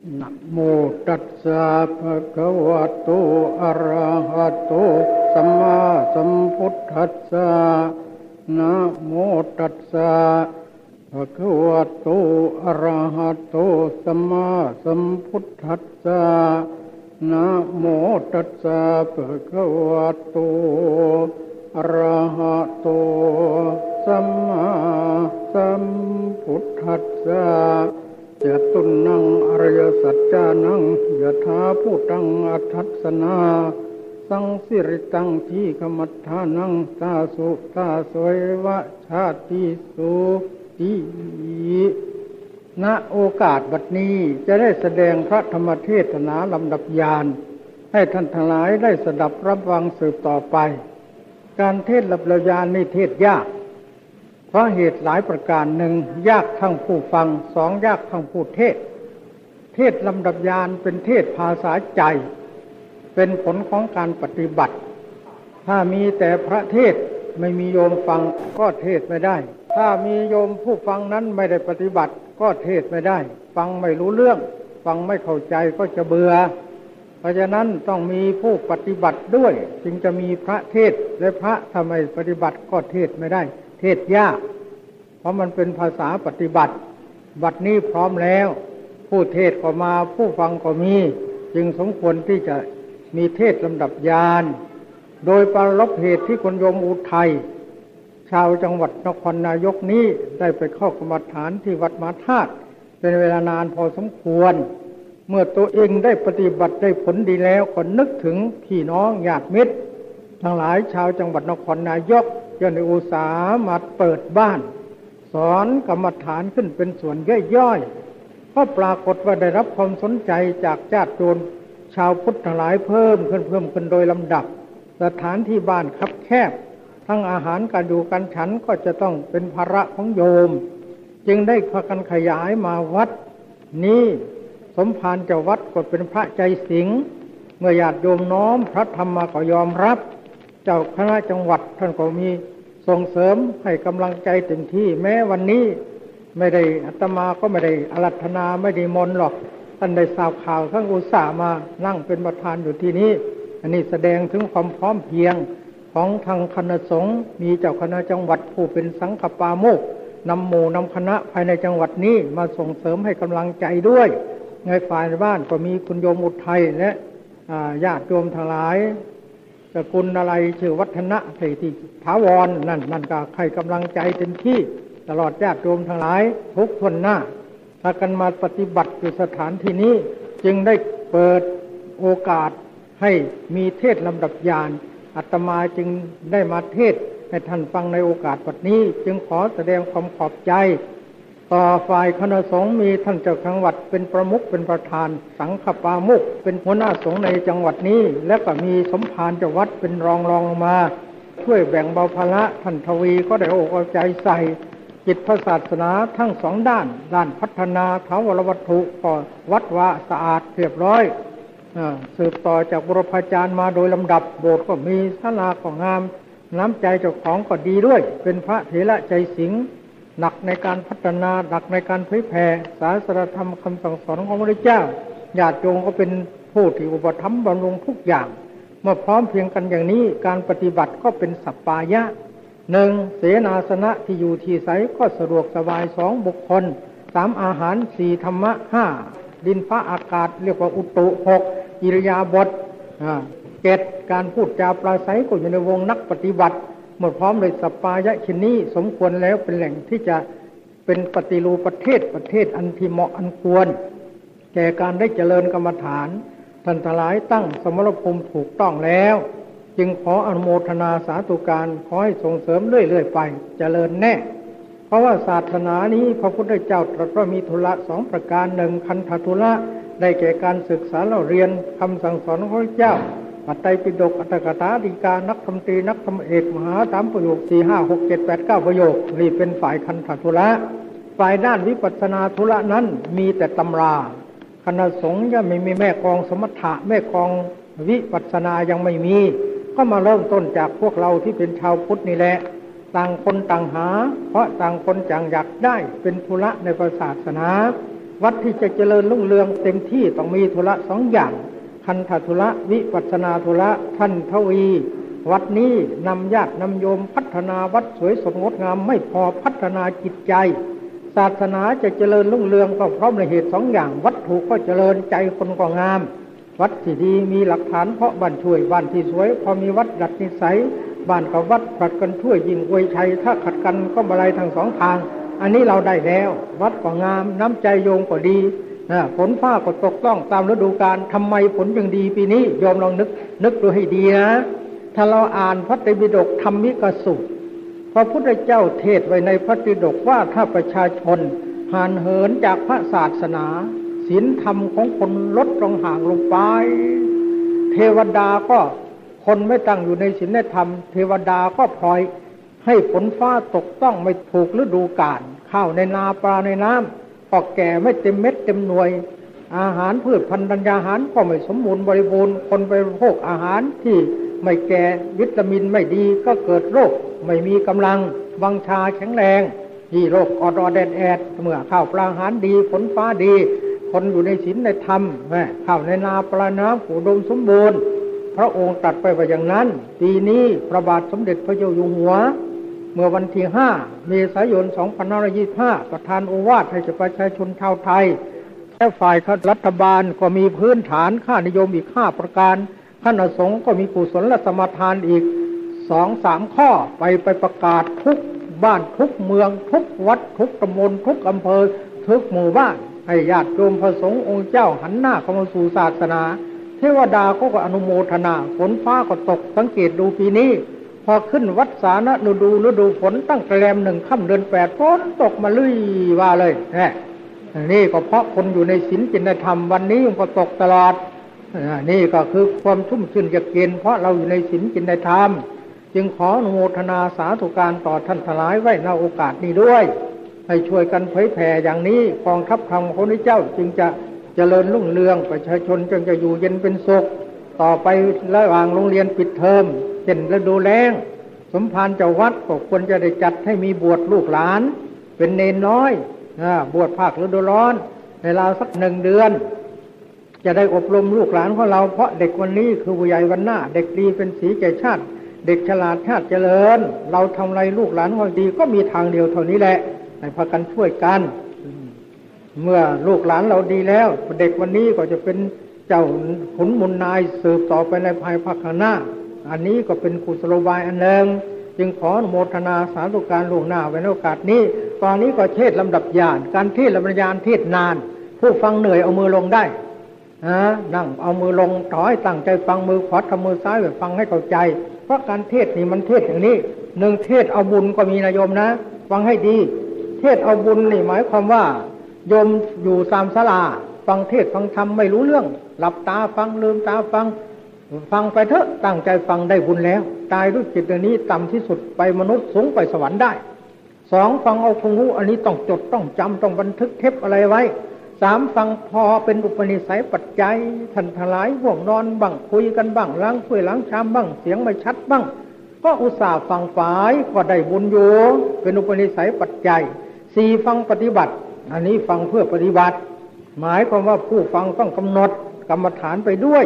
นะโมตัสสะภะคะวะโตอะระหะโตสัมมาสัมพุทธัสสะนะโมตัสสะภะคะวะโตอะระหะโตสัมมาสัมพุทธัสสะนะโมตัสสะภะคะวะโตอะระหะโตสัมมาสัมพุทธัสสะจตุนังอริยสัจจานังยถาภูตังอัฏฐัสสนาสังสิริตังทีฆมัฏฐานังตาสุตาสวยวะชาติสุติณโอกาสบัดนี้จะได้แสดงพระธรรมเทศนาลำดับยานให้ท่านทั้งหลายได้สดับรับฟังสืบต่อไปการเทศลำดับยานนี่เทศยากเพราะเหตุหลายประการหนึ่งยากทั้งผู้ฟังสองยากทั้งผู้เทศเทศลำดับยานเป็นเทศภาษาใจเป็นผลของการปฏิบัติถ้ามีแต่พระเทศไม่มีโยมฟังก็เทศไม่ได้ถ้ามีโยมผู้ฟังนั้นไม่ได้ปฏิบัติก็เทศไม่ได้ฟังไม่รู้เรื่องฟังไม่เข้าใจก็จะเบื่อเพราะฉะนั้นต้องมีผู้ปฏิบัติด้วยจึงจะมีพระเทศและพระถ้าไม่ปฏิบัติก็เทศไม่ได้เทศยากเพราะมันเป็นภาษาปฏิบัติบัดนี้พร้อมแล้วผู้เทศก็มาผู้ฟังก็มีจึงสมควรที่จะมีเทศลำดับยานโดยปรารภเหตุที่คุณโยมอุทัยชาวจังหวัดนครนายกนี้ได้ไปเข้ากรรมฐานที่วัดมหาธาตุเป็นเวลานานพอสมควรเมื่อตัวเองได้ปฏิบัติได้ผลดีแล้วก็นึกถึงพี่น้องญาติมิตรทั้งหลายชาวจังหวัดนครนายกย่อมได้อุตส่าห์มาเปิดบ้านสอนกรรมฐานขึ้นเป็นส่วนย่อยๆก็ปรากฏว่าได้รับความสนใจจากญาติโยมชาวพุทธทั้งหลายเพิ่มขึ้นโดยลำดับสถานที่บ้านคับแคบทั้งอาหารการอยู่การฉันก็จะต้องเป็นภาระของโยมจึงได้พากันขยายมาวัดนี้สมภารเจ้าวัดก็เป็นพระใจสิงห์เมื่อญาติโยมน้อมพระธรรมมาก็ยอมรับเจ้าคณะจังหวัดท่านก็มีส่งเสริมให้กำลังใจเต็มที่แม้วันนี้ไม่ได้อาตมาก็ไม่ได้อารัธนาไม่ได้มนต์หรอกท่านได้ทราบข่าวท่านอุตส่าห์มานั่งเป็นประธานอยู่ที่นี้อันนี้แสดงถึงความพร้อมเพรียงของทางคณะสงฆ์มีเจ้าคณะจังหวัดผู้เป็นสังฆปาโมกข์นำหมู่นำคณะภายในจังหวัดนี้มาส่งเสริมให้กำลังใจด้วยในฝ่ายบ้านก็มีคุณโยมอุทัยและญาติโยมทั้งหลายสกุลอะไรชื่อวัฒนะที่ถาวรนั่นก็ให้กำลังใจเต็มที่ตลอดญาติโยมทั้งหลายทุกคนหน้าถ้ากันมาปฏิบัติอยู่สถานที่นี้จึงได้เปิดโอกาสให้มีเทศลำดับยานอาตมาจึงได้มาเทศให้ท่านฟังในโอกาสบัดนี้จึงขอแสดงความขอบใจต่อฝ่ายคณะสงฆ์มีท่านเจ้าจังหวัดเป็นประมุขเป็นประธานสังฆปาโมกข์เป็นหัวหน้าสงฆ์ในจังหวัดนี้และก็มีสมภารเจ้าวัดเป็นรองลงมาช่วยแบ่งเบาภาระท่านทวีก็ได้อกเอาใจใส่จิตพระศาสนาทั้งสองด้านพัฒนาถาวรวัตถุก็วัดวาสะอาดเรียบร้อยสืบต่อจากบุรพาจารย์มาโดยลำดับโบสถ์ก็มีศาลาก็งามน้ำใจเจ้าของก็ดีด้วยเป็นพระเถระใจสิงห์หนักในการพัฒนาหนักในการเผยแผ่ศาสนธรรมคำสั่งสอนของพระพุทธเจ้าญาติโยมก็เป็นผู้ที่อุปถัมภ์บำรุงทุกอย่างเมื่อพร้อมเพียงกันอย่างนี้การปฏิบัติก็เป็นสัปปายะหนึ่งเสนาสนะที่อยู่ที่ไสก็สะดวกสบายสองบุคคลสามอาหารสี่ธรรมะห้าดินฟ้าอากาศเรียกว่าอุตุหกอิริยาบถเจ็ดการพูดจาปราศัยก็อยู่ในวงนักปฏิบัติหมดพร้อมเลยสัปปายะชนนี้สมควรแล้วเป็นแหล่งที่จะเป็นปฏิรูปประเทศอันที่เหมาะอันควรแก่การได้เจริญกรรมฐานท่านทั้งหลายตั้งสมรภูมิถูกต้องแล้วจึงขออนุโมทนาสาธุการขอให้ส่งเสริมเรื่อยๆไปเจริญแน่เพราะว่าศาสนานี้พระพุทธเจ้าตรัสว่ามีธุระสองประการหนึ่งคันธธุระได้แก่การศึกษาเรียนคำสั่งสอนของพระเจ้าปัจจัยปิฎกอัตถกถาฎีกานักธรรมตรีนักธรรมเอกมหาสามประโยค4 5 6 7 8 9ประโยคนี่เป็นฝ่ายคันธธุระฝ่ายด้านวิปัสสนาธุระนั้นมีแต่ตำราคณะสงฆ์ยังไม่มีแม่กลองสมถะแม่กลองวิปัสสนายังไม่มีก็มาเริ่มต้นจากพวกเราที่เป็นชาวพุทธนี่แหละต่างคนต่างหาเพราะต่างคนต่างอยากได้เป็นธุระในศาสนาวัดที่จะเจริญรุ่งเรืองเต็มที่ต้องมีธุระสองอย่างคันธธุระวิปัสสนาธุระท่านทวีวัดนี้นำญาตินำโยมพัฒนาวัดสวยสดงดงามไม่พอพัฒนาจิตใจศาสนาจะเจริญรุ่งเรืองก็เพราะในเหตุสองอย่างวัตถุก็เจริญใจคนก็งามวัดที่ดีมีหลักฐานเพราะบ้านช่วยบ้านที่สวยพอมีวัดดัดนิสัยบ้านกับวัดผลัดกันช่วยยิ่งอวยชัยถ้าขัดกันก็บาลัยทางสองทางอันนี้เราได้แล้ววัดก็งามน้ำใจโยมก็ดีฝนฟ้าก็ตกต้องตามฤดูกาลทำไมฝนจึงดีปีนี้โยมลองนึกดูให้ดีนะถ้าเราอ่านพระไตรปิฎกธรรมิกสูตรพระพุทธเจ้าเทศไว้ในพระไตรปิฎกว่าถ้าประชาชนห่างเหินจากพระศาสนาศีลธรรมของคนลดลงห่างลงไปเทวดาก็คนไม่ตั้งอยู่ในศีลในธรรมเทวดาก็พลอยให้ฝนฟ้าตกต้องไม่ถูกฤดูกาลข้าวในนาปลาในน้ำก็แก่ไม่เต็มเม็ดเต็มหน่วยอาหารพืชพันธุ์ธัญญาหารก็ไม่สมบูรณ์บริบูรณ์คนไปบริโภคอาหารที่ไม่แก่วิตามินไม่ดีก็เกิดโรคไม่มีกำลังวังชาแข็งแรงที่โรคอดอแดดแอดเมื่อข้าวปลาอาหารดีฝนฟ้าดีคนอยู่ในศีลในธรรมข้าวในนาปลาน้ำอุดมสมบูรณ์พระองค์ตรัสไปว่าอย่างนั้นปีนี้พระบาทสมเด็จพระเจ้าอยู่หัวเมื่อวันที่5 เมษายน 2525ประทานโอวาทให้ประชาชนชาวไทยและฝ่ายรัฐบาลก็มีพื้นฐานค่านิยมอีก5ประการคณะสงฆ์ก็มีกุศลสมาทานอีก 2-3 ข้อไปประกาศทุกบ้านทุกเมืองทุกวัดทุกตำบลทุกอำเภอทุกหมู่บ้านให้ญาติโยมพระสงฆ์องค์เจ้าหันหน้าเข้ามาสู่ศาสนาเทวดาก็อนุโมทนาฝนฟ้าก็ตกสังเกตดูปีนี้พอขึ้นวัดสานะฤดูฝนตั้งแต่แรม1 ค่ำเดือน 8ฝนตกมาลุยว่าเลยนี่ก็เพราะคนอยู่ในศีลจินธรรมวันนี้มันก็ตกตลอดนี่ก็คือความชุ่มชื่นเยือกเย็นเพราะเราอยู่ในศีลจินธรรมจึงขออนุโมทนาสาธุการต่อท่านทั้งหลายไว้ในโอกาสนี้ด้วยให้ช่วยกันเผยแผ่อย่างนี้กองทัพธรรมของพระพุทธเจ้าจึงจะเจริญรุ่งเรืองประชาชนจึงจะอยู่เย็นเป็นสุขต่อไประหว่างโรงเรียนปิดเทอมเช่นฤดูแล้งสมภารเจ้าวัดก็ควรจะได้จัดให้มีบวชลูกหลานเป็นเณรน้อยบวชภาคฤดูร้อนเวลาสัก1 เดือนจะได้อบรมลูกหลานของเราเพราะเด็กวันนี้คือผู้ใหญ่วันหน้าเด็กดีเป็นสีแก่ชาติเด็กฉลาดชาติเจริญเราทำอะไรลูกหลานของดีก็มีทางเดียวเท่านี้แหละให้พากันช่วยกันเมื่อลูกหลานเราดีแล้วเด็กวันนี้ก็จะเป็นเจ้าขุนมูลนายสืบต่อไปในภายภาคข้างหน้าอันนี้ก็เป็นกุศโลบายอันหนึ่งจึงขออนุโมทนาสาธุการล่วงหน้าไว้ในโอกาสนี้ตอนนี้ก็เทศลำดับญาณการเทศลำดับญาณเทศนานผู้ฟังเหนื่อยเอามือลงได้นั่งเอามือลงต่อให้ตั้งใจฟังมือขวาทำมือซ้ายแบบฟังให้เข้าใจเพราะการเทศนี่มันเทศอย่างนี้1เทศเอาบุญก็มีนะโยมนะฟังให้ดีเทศเอาบุญนี่หมายความว่าโยมอยู่ตามศาลาฟังเทศฟังธรรมไม่รู้เรื่องหลับตาฟังลืมตาฟังไปเถอะตั้งใจฟังได้บุญแล้วตายด้วยจิตอันนี้ต่ำที่สุดไปมนุษย์สูงไปสวรรค์ได้2ฟังเอาคงรู้อันนี้ต้องจดต้องจำต้องบันทึกเทปอะไรไว้3ฟังพอเป็นอุปนิสัยปัจจัยท่านทั้งหลายห่วงนอนบ้างคุยกันบ้างล้างถ้วยล้างชามบ้างเสียงไม่ชัดบ้างก็อุตส่าห์ฟังฝ่ายก็ได้บุญอยู่เป็นอุปนิสัยปัจจัย4ฟังปฏิบัติอันนี้ฟังเพื่อปฏิบัติหมายความว่าผู้ฟังต้องกำหนดกรรมฐานไปด้วย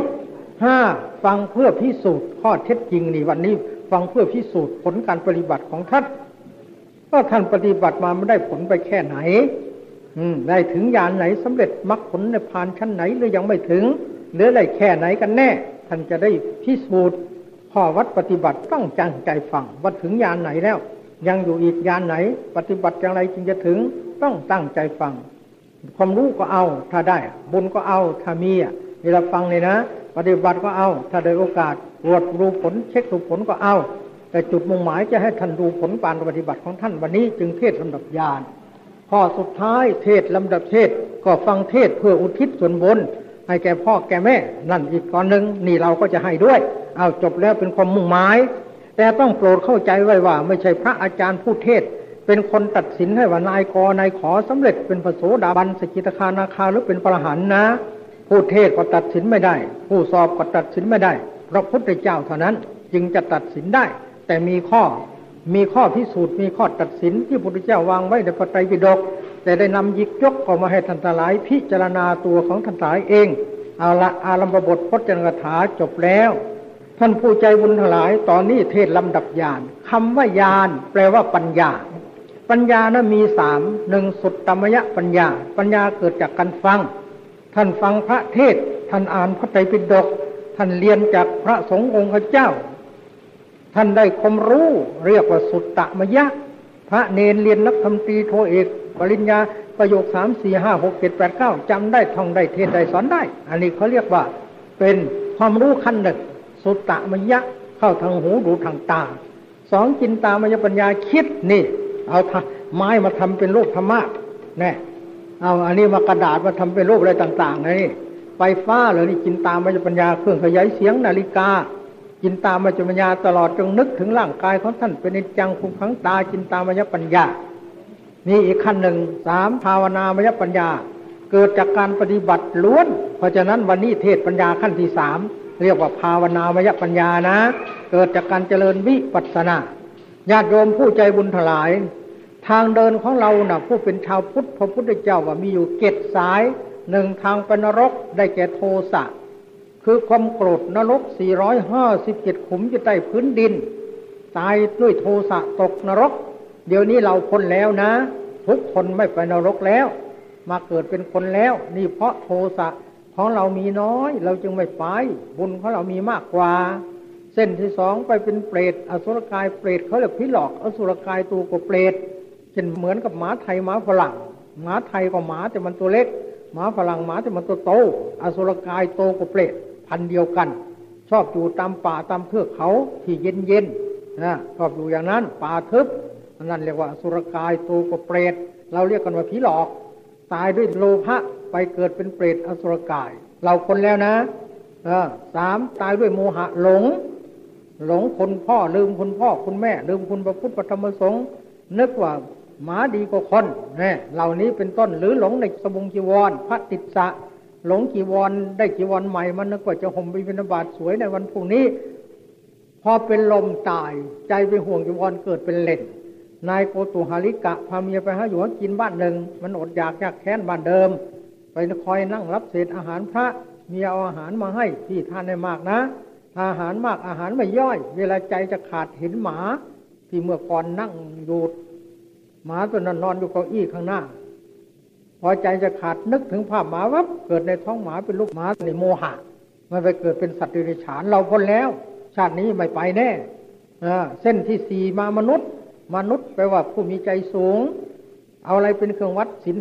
5ฟังเพื่อพิสูจน์ข้อเท็จจริงนี่วันนี้ฟังเพื่อพิสูจน์ผลการปฏิบัติของท่านว่าท่านปฏิบัติมาไม่ได้ผลไปแค่ไหนได้ถึงญาณไหนสำเร็จมรรคผลในพานชั้นไหนหรือยังไม่ถึงหรือได้แค่ไหนกันแน่ท่านจะได้พิสูจน์ข้อวัดปฏิบัติต้องตั้งใจฟังว่าถึงญาณไหนแล้วยังอยู่อีกญาณไหนปฏิบัติอย่างไรจึงจะถึงต้องตั้งใจฟังความรู้ก็เอาถ้าได้บุญก็เอาถ้ามีเวลาฟังเลยนะปฏิบัติก็เอาถ้าได้โอกาสตรวจดูผลเช็คดูผลก็เอาแต่จุดมุ่งหมายจะให้ท่านดูผลการปฏิบัติของท่านวันนี้จึงเทศลำดับญาณข้อสุดท้ายเทศลำดับเทศก็ฟังเทศเพื่ออุทิศส่วนบุญให้แก่พ่อแก่แม่นั่นอีกตอนหนึ่งนี่เราก็จะให้ด้วยเอาจบแล้วเป็นความมุ่งหมายแต่ต้องโปรดเข้าใจไว้ว่าไม่ใช่พระอาจารย์ผู้เทศเป็นคนตัดสินให้ว่านายกนายขอสำเร็จเป็นพระโสดาบันสกิทาคานาคาหรือเป็นพระอรหันต์นะผู้เทศก็ตัดสินไม่ได้ผู้สอบก็ตัดสินไม่ได้พระพุทธเจ้าเท่านั้นจึงจะตัดสินได้แต่มีข้อพิสูจน์มีข้อตัดสินที่พระพุทธเจ้าวางไว้ในพระไตรปิฎกแต่ได้นำหยิกยกออกมาให้ท่านทั้งหลายพิจารณาตัวของท่านทั้งหลายเองเอาละอารัมภบทพจนกถาจบแล้วท่านผู้ใจบุญทั้งหลายตอนนี้เทศลำดับญาณคำว่าญาณแปลว่าปัญญาปัญญานั้นมี3 1สุตตมยปัญญาปัญญาเกิดจากการฟังท่านฟังพระเทศท่านอ่านพระไตรปิฎกท่านเรียนจากพระสงฆ์องค์เจ้าท่านได้ความรู้เรียกว่าสุตตมยะพระเนรเรียนนักธรรมตรีโทเอกปริญญาประโยค3 4 5 6 7 8 9จำได้ท่องได้เทศได้สอนได้อันนี้เขาเรียกว่าเป็นความรู้ขั้นหนึ่งสุตตมยะเข้าทางหูดูทางตา2จินตามยปัญญาคิดนี่เอาไม้มาทำเป็นรูปธรรมะแน่เอาอันนี้มากระดาษมาทำเป็นรูปอะไรต่างๆนี่ไฟฟ้าเลยนี่จินตามยปัญญาเครื่องขยายเสียงนาฬิกาจินตามยปัญญาตลอดจงนึกถึงร่างกายของท่านเป็นนิจจังคุมขังตาจินตามยปัญญานี่อีกขั้นหนึ่ง3ภาวนามยปัญญาเกิดจากการปฏิบัติล้วนเพราะฉะนั้นวันนี้เทศปัญญาขั้นที่3เรียกว่าภาวนามยปัญญานะเกิดจากการเจริญวิปัสสนาญาติโยมผู้ใจบุญทั้งหลายทางเดินของเราน่ะผู้เป็นชาวพุทธพระพุทธเจ้าว่ามีอยู่7สาย1ทางไปนรกได้แก่โทสะคือความโกรธนรก457ขุมอยู่ใต้พื้นดินตายด้วยโทสะตกนรกเดี๋ยวนี้เราพ้นแล้วนะทุกคนไม่ไปนรกแล้วมาเกิดเป็นคนแล้วนี่เพราะโทสะของเรามีน้อยเราจึงไม่ไปบุญของเรามีมากกว่าเส้นที่2ไปเป็นเปรตอสุรกายเปรตเขาเรียกผีหลอกอสุรกายตัวก็เปรตเช่นเหมือนกับหมาไทยหมาฝรั่งหมาไทยก็หมาแต่มันตัวเล็กหมาฝรั่งหมาแต่มันตัวโตอสุรกายโตกว่าเปรตพันเดียวกันชอบอยู่ตามป่าตามเทือกเขาที่เย็นๆนะชอบอยู่อย่างนั้นป่าทึบนั่นเรียกว่าอสุรกายโตกว่าเปรตเราเรียกกันว่าผีหลอกตายด้วยโลภะไปเกิดเป็นเปรตอสุรกายเราคนแล้วนะ3ตายด้วยโมหะหลงคนพ่อลืมคุณพ่อคุณแม่ลืมคุณพระพุทธพระธรรมพระสงฆ์นึกว่าหมาดีกว่าคนเนี่ยเหล่านี้เป็นต้นหรือหลงในสบงจีวรพระติสสะหลงจีวรได้จีวรใหม่มันนึกว่าจะห่มไปบิณฑบาตสวยในวันพรุ่งนี้พอเป็นลมตายใจไปห่วงจีวรเกิดเป็นเล่นนายโกตุหาริกะพาเมียไปหาหยวนกินบ้านหนึ่งมันอดอยากยากแค้นบ้านเดิมไปคอยนั่งรับเศษอาหารพระเมียเอาอาหารมาให้พี่ทานได้มากนะอาหารมากอาหารไม่ย่อยเวลาใจจะขาดเห็นหมาที่เมื่อก่อนนั่งอยู่หมาตัวนั้นนอนอยู่เก้าอี้ข้างหน้าพอใจจะขาดนึกถึงภาพหมาวับเกิดในท้องหมาเป็นลูกหมาในโมหะมันไปเกิดเป็นสัตว์เดรัจฉานเราพ้นแล้วชาตินี้ไม่ไปแน่เส้นที่4มามนุษย์แปลว่าผู้มีใจสูงเอาอะไรเป็นเครื่องวัดศีล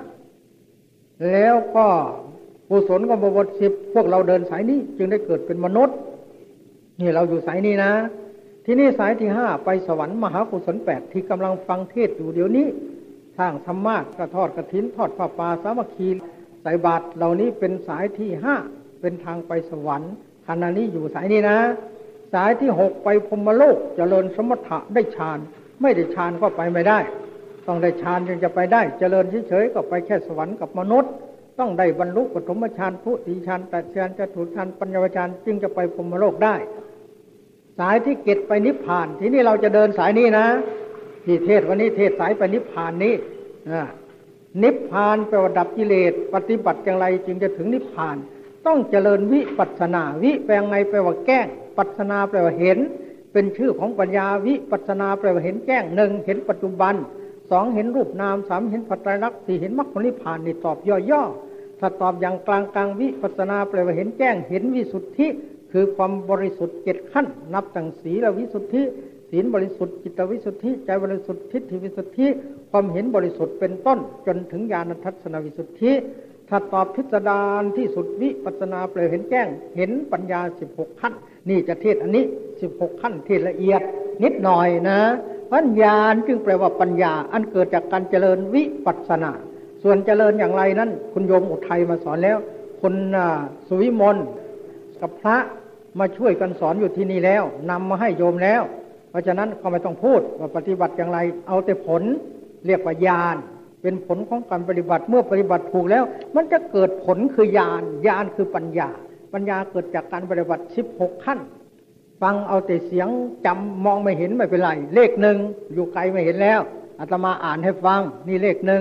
5แล้วก็กุศลก็บวช10พวกเราเดินสายนี้จึงได้เกิดเป็นมนุษย์นี่เราอยู่สายนี้นะที่นี่สายที่5ไปสวรรค์มหากุศล8ที่กำลังฟังเทศอยู่เดี๋ยวนี้สร้างธรรมะกระทอดกฐินทอดผ้าป่าสามัคคีใส่บาตรเหล่านี้เป็นสายที่5เป็นทางไปสวรรค์ขณะนี้อยู่สายนี้นะสายที่6ไปพรหมโลกเจริญสมถะได้ฌานไม่ได้ฌานก็ไปไม่ได้ต้องได้ฌานจึงจะไปได้เจริญเฉยๆก็ไปแค่สวรรค์กับมนุษย์ต้องได้บรรลุปฐมฌานทุติยฌานตติยฌานจตุตฌานปัญญาฌานจึงจะไปพรหมโลกได้สายที่เก็ดไปนิพพานทีนี้เราจะเดินสายนี้นะที่เทศวันนี้เทศสายไปนิพพานนี้นิพพานแปลว่าดับกิเลสปฏิบัติอย่างไรจึงจะถึงนิพพานต้องเจริญวิปัสสนาวิแปลงไงแปลว่าแก้งปัสสนาแปลว่าเห็นเป็นชื่อของปัญญาวิปัสสนาแปลว่าเห็นแจ้ง1เห็นปัจจุบัน2เห็นรูปนาม3เห็นปัจจัยรัก4เห็นมรรคผลนิพพานนี่ตอบย่อๆถ้าตอบอย่างกลางวิปัสสนาแปลว่าเห็นแจ้งเห็นวิสุทธิคือความบริสุทธิ์7ขั้นนับตั้งศีลวิสุทธิศีลบริสุทธิ์จิตวิสุทธิใจบริสุทธิ์ทิฏฐิวิสุทธิความเห็นบริสุทธิ์เป็นต้นจนถึงญาณทัศนวิสุทธิถ้าตอบพิสดารที่สุดวิปัสสนาแปลเห็นแจ้งเห็นปัญญา16ขั้นนี่จะเทศอันนี้16ขั้นเทศละเอียดนิดหน่อยนะปัญญาจึงแปลว่าปัญญาอันเกิดจากการเจริญวิปัสสนาส่วนเจริญอย่างไรนั้นคุณโยมอุทัยมาสอนแล้วคุณสุวิมลกับพระมาช่วยกันสอนอยู่ที่นี่แล้วนำมาให้โยมแล้วเพราะฉะนั้นก็ไม่ต้องพูดว่าปฏิบัติอย่างไรเอาแต่ผลเรียกว่าญาณเป็นผลของการปฏิบัติเมื่อปฏิบัติถูกแล้วมันจะเกิดผลคือญาณคือปัญญาเกิดจากการปฏิบัติ16ขั้นฟังเอาแต่เสียงจำมองไม่เห็นไม่เป็นไรเลข1อยู่ไกลไม่เห็นแล้วอาตมาอ่านให้ฟังนี่เลข1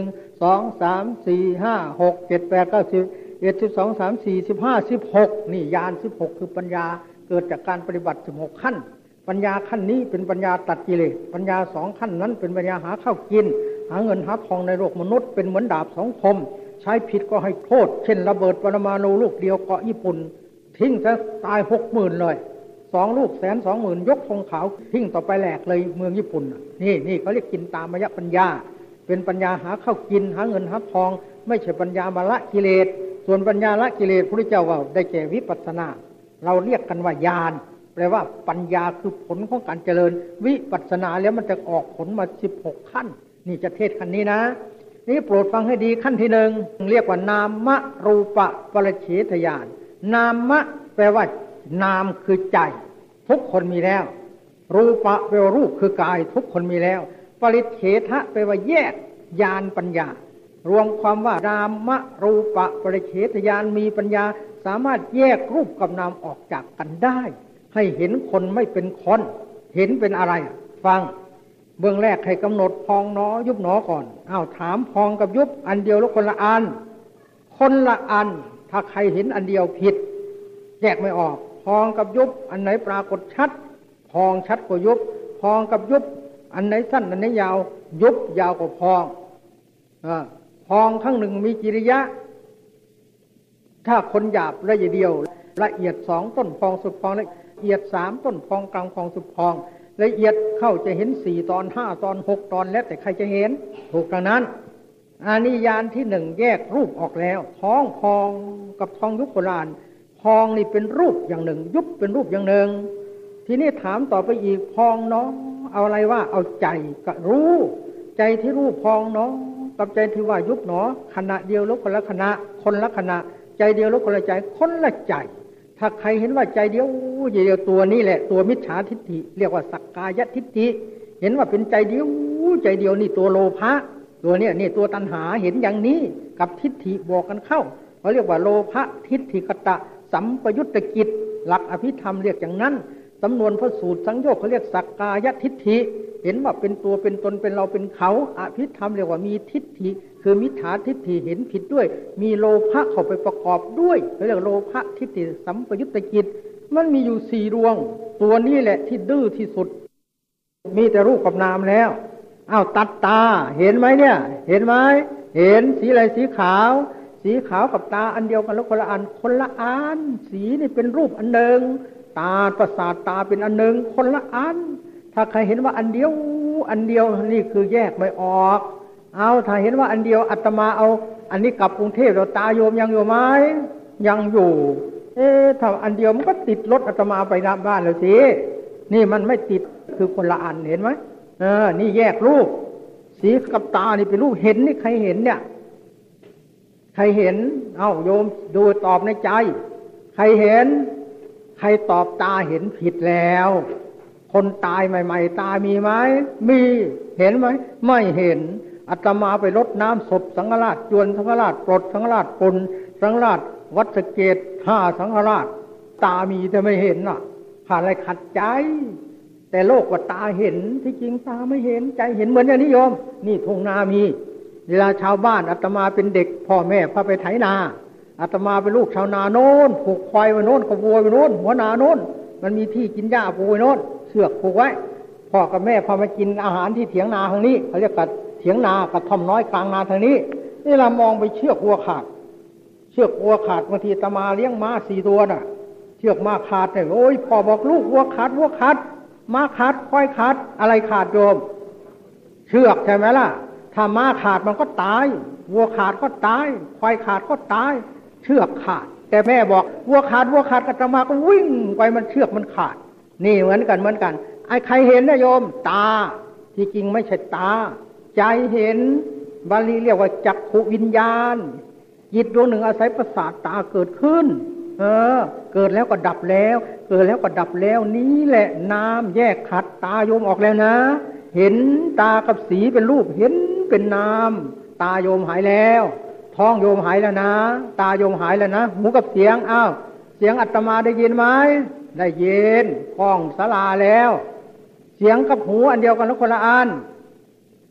2 3 4 5 6 7 8 9 10 11 12 13 14 15 16นี่ญาณ16คือปัญญาเกิดจากการปฏิบัติ16ขั้นปัญญาขั้นนี้เป็นปัญญาตัดกิเลสปัญญา2ขั้นนั้นเป็นปัญญาหาข้าวกินหาเงินหาทองในโลกมนุษย์เป็นเหมือนดาบ2 คมใช้ผิดก็ให้โทษเช่นระเบิดปรมาณูลูกเดียวเกาะญี่ปุ่นทิ้งซะตาย 60,000 เลย2 ลูก120,000ยกธงขาวทิ้งต่อไปแหลกเลยเมืองญี่ปุ่นนี่เขาเรียกกินตามยปัญญาเป็นปัญญาหาข้าวกินหาเงินหาทองไม่ใช่ปัญญามาละกิเลสส่วนปัญญาละกิเลสพระพุทธเจ้าว่าได้แก่วิปัสสนาเราเรียกกันว่าญาณแปลว่าปัญญาคือผลของการเจริญวิปัสสนาแล้วมันจะออกผลมา16ขั้นนี่จะเทศขั้นนี้นะนี่โปรดฟังให้ดีขั้นที่1เรียกว่านามรูปปริเฉทญาณนามแปลว่านามคือใจทุกคนมีแล้วรูปะแปลว่ารูปคือกายทุกคนมีแล้วปริเฉทะแปลว่าแยกญาณปัญญารวมความว่านามรูปะปริเฉทญาณมีปัญญาสามารถแยกรูปกับนามออกจากกันได้ให้เห็นคนไม่เป็นคนเห็นเป็นอะไรฟังเบื้องแรกให้กำหนดพองหนอยุบหนอก่อนถามพองกับยุบอันเดียวแล้วคนละอันคนละอันถ้าใครเห็นอันเดียวผิดแยกไม่ออกพองกับยุบอันไหนปรากฏชัดพองชัดกว่ายุบพองกับยุบอันไหนสั้นอันไหนยาวยุบยาวกว่าพองพองข้างหนึ่งมีกิริยะถ้าคนหยาบละเอียดเดียวละเอียด2ต้นพองสุดพองละเอียด3ต้นพองกลางพองสุดพองละเอียดเข้าจะเห็น4ตอน5ตอน6ตอนแล้วแต่ใครจะเห็นถูกดังนั้นอานิญาณที่1แยกรูปออกแล้วท้องพองกับท้องยุบโบราณพองนี่เป็นรูปอย่างหนึ่งยุบเป็นรูปอย่างหนึ่งทีนี้ถามต่อไปอีกพองเนาะเอาอะไรว่าเอาใจกับรู้ใจที่รู้พองเนาะกับใจที่ว่ายุบเนาะขณะเดียวแล้วคนละขณะคนละขณะใจเดียวแล้วคนละใจคนละใจถ้าใครเห็นว่าใจเดียวตัวนี้แหละตัวมิจฉาทิฏฐิเรียกว่าสักกายทิฏฐิเห็นว่าเป็นใจเดียวนี่ตัวโลภะตัวเนี้ยนี่ตัวตัณหาเห็นอย่างนี้กับทิฏฐิบอกกันเข้าเขาเรียกว่าโลภะทิฏฐิกตะสัมปยุตตกิจหลักอภิธรรมเรียกอย่างนั้นสำนวนพระสูตรสังโยชน์เขาเรียกสักกายทิฏฐิเห็นว่าเป็นตัวเป็นตนเป็นเราเป็นเขาอภิธรรมเรียกว่ามีทิฏฐิคือมิจฉาทิฏฐิเห็นผิดด้วยมีโลภะเข้าไปประกอบด้วยเขาเรียกโลภะทิฏฐิสัมปยุตตกิจมันมีอยู่4ดวงตัวนี้แหละที่ดื้อที่สุดมีแต่รูปกับนามแล้วตัดตาเห็นไหมเนี่ยเห็นไหมเห็นสีอะไรสีขาวกับตาอันเดียวกันแล้วคนละอันสีนี่เป็นรูปอันหนึ่งตาประสาทตาเป็นอันหนึ่งคนละอันถ้าใครเห็นว่าอันเดียวนี่คือแยกไม่ออกถ้าเห็นว่าอันเดียวอาตมาเอาอันนี้กลับกรุงเทพเราตาโยมยังอยู่ไหมยังอยู่ถ้าอันเดียวมันก็ติดรถอาตมาไปบ้านเลยสินี่มันไม่ติดคือคนละอันเห็นไหมนี่แยกรูปสีกับตานี่เป็นรูปเห็นนี่ใครเห็นเนี่ยใครเห็นโยมดูตอบในใจใครเห็นใครตอบตาเห็นผิดแล้วคนตายใหม่ๆตามีไหมมีเห็นไหมไม่เห็นอาตมาไปรดน้ำศพสังฆราชจวนสังฆราชปลดสังฆราชปนสังฆราชวัดสะเกษ5สังฆราชตามีแต่ไม่เห็นขาดอะไรขัดใจแต่โลกว่าตาเห็นที่จริงตาไม่เห็นใจเห็นเหมือนอย่างนี้โยมนี่ทุ่งนามีเวลาชาวบ้านอาตมาเป็นเด็กพ่อแม่พาไปไถนาอาตมาเป็นลูกชาวนาโน้นผูกควายไว้โน้นกับวัวไว้โน้นหัวนาโน้นมันมีที่กินหญ้าผูกไว้โน้นเสือกผูกไว้พ่อกับแม่พามากินอาหารที่เถียงนาทางนี้เขาเรียกกับเถียงนากระท่อมน้อยกลางนาทางนี้นี่เรามองไปเชือกวัวขาดบางทีอาตมาเลี้ยงม้า4 ตัวน่ะเชือกม้าขาดเนี่ยโอ้ยพ่อบอกลูกวัวขาดม้าขาดควายขาดอะไรขาดโยมเชือกใช่ไหมล่ะถ้าม้าขาดมันก็ตายวัวขาดก็ตายควายขาดก็ตายเชือกขาดแต่แม่บอกวัวขาดอาตมาก็วิ่งไปมันเชือกมันขาดนี่เหมือนกันไอ้ใครเห็นนะโยมตาที่จริงไม่ใช่ตาใจเห็นบาลีเรียกว่าจักขุวิญญาณจิตดวงหนึ่งอาศัยประสาทตาเกิดขึ้นเกิดแล้วก็ดับแล้วนี้แหละนามแยกขัดตาโยมออกแล้วนะเห็นตากับสีเป็นรูปเห็นเป็นนามตาโยมหายแล้วท้องโยมหายแล้วนะตาโยมหายแล้วนะหูกับเสียงเสียงอาตมาได้ยินไหมได้ยินกล้องศาลาแล้วเสียงกับหูอันเดียวกันแล้วคนละอัน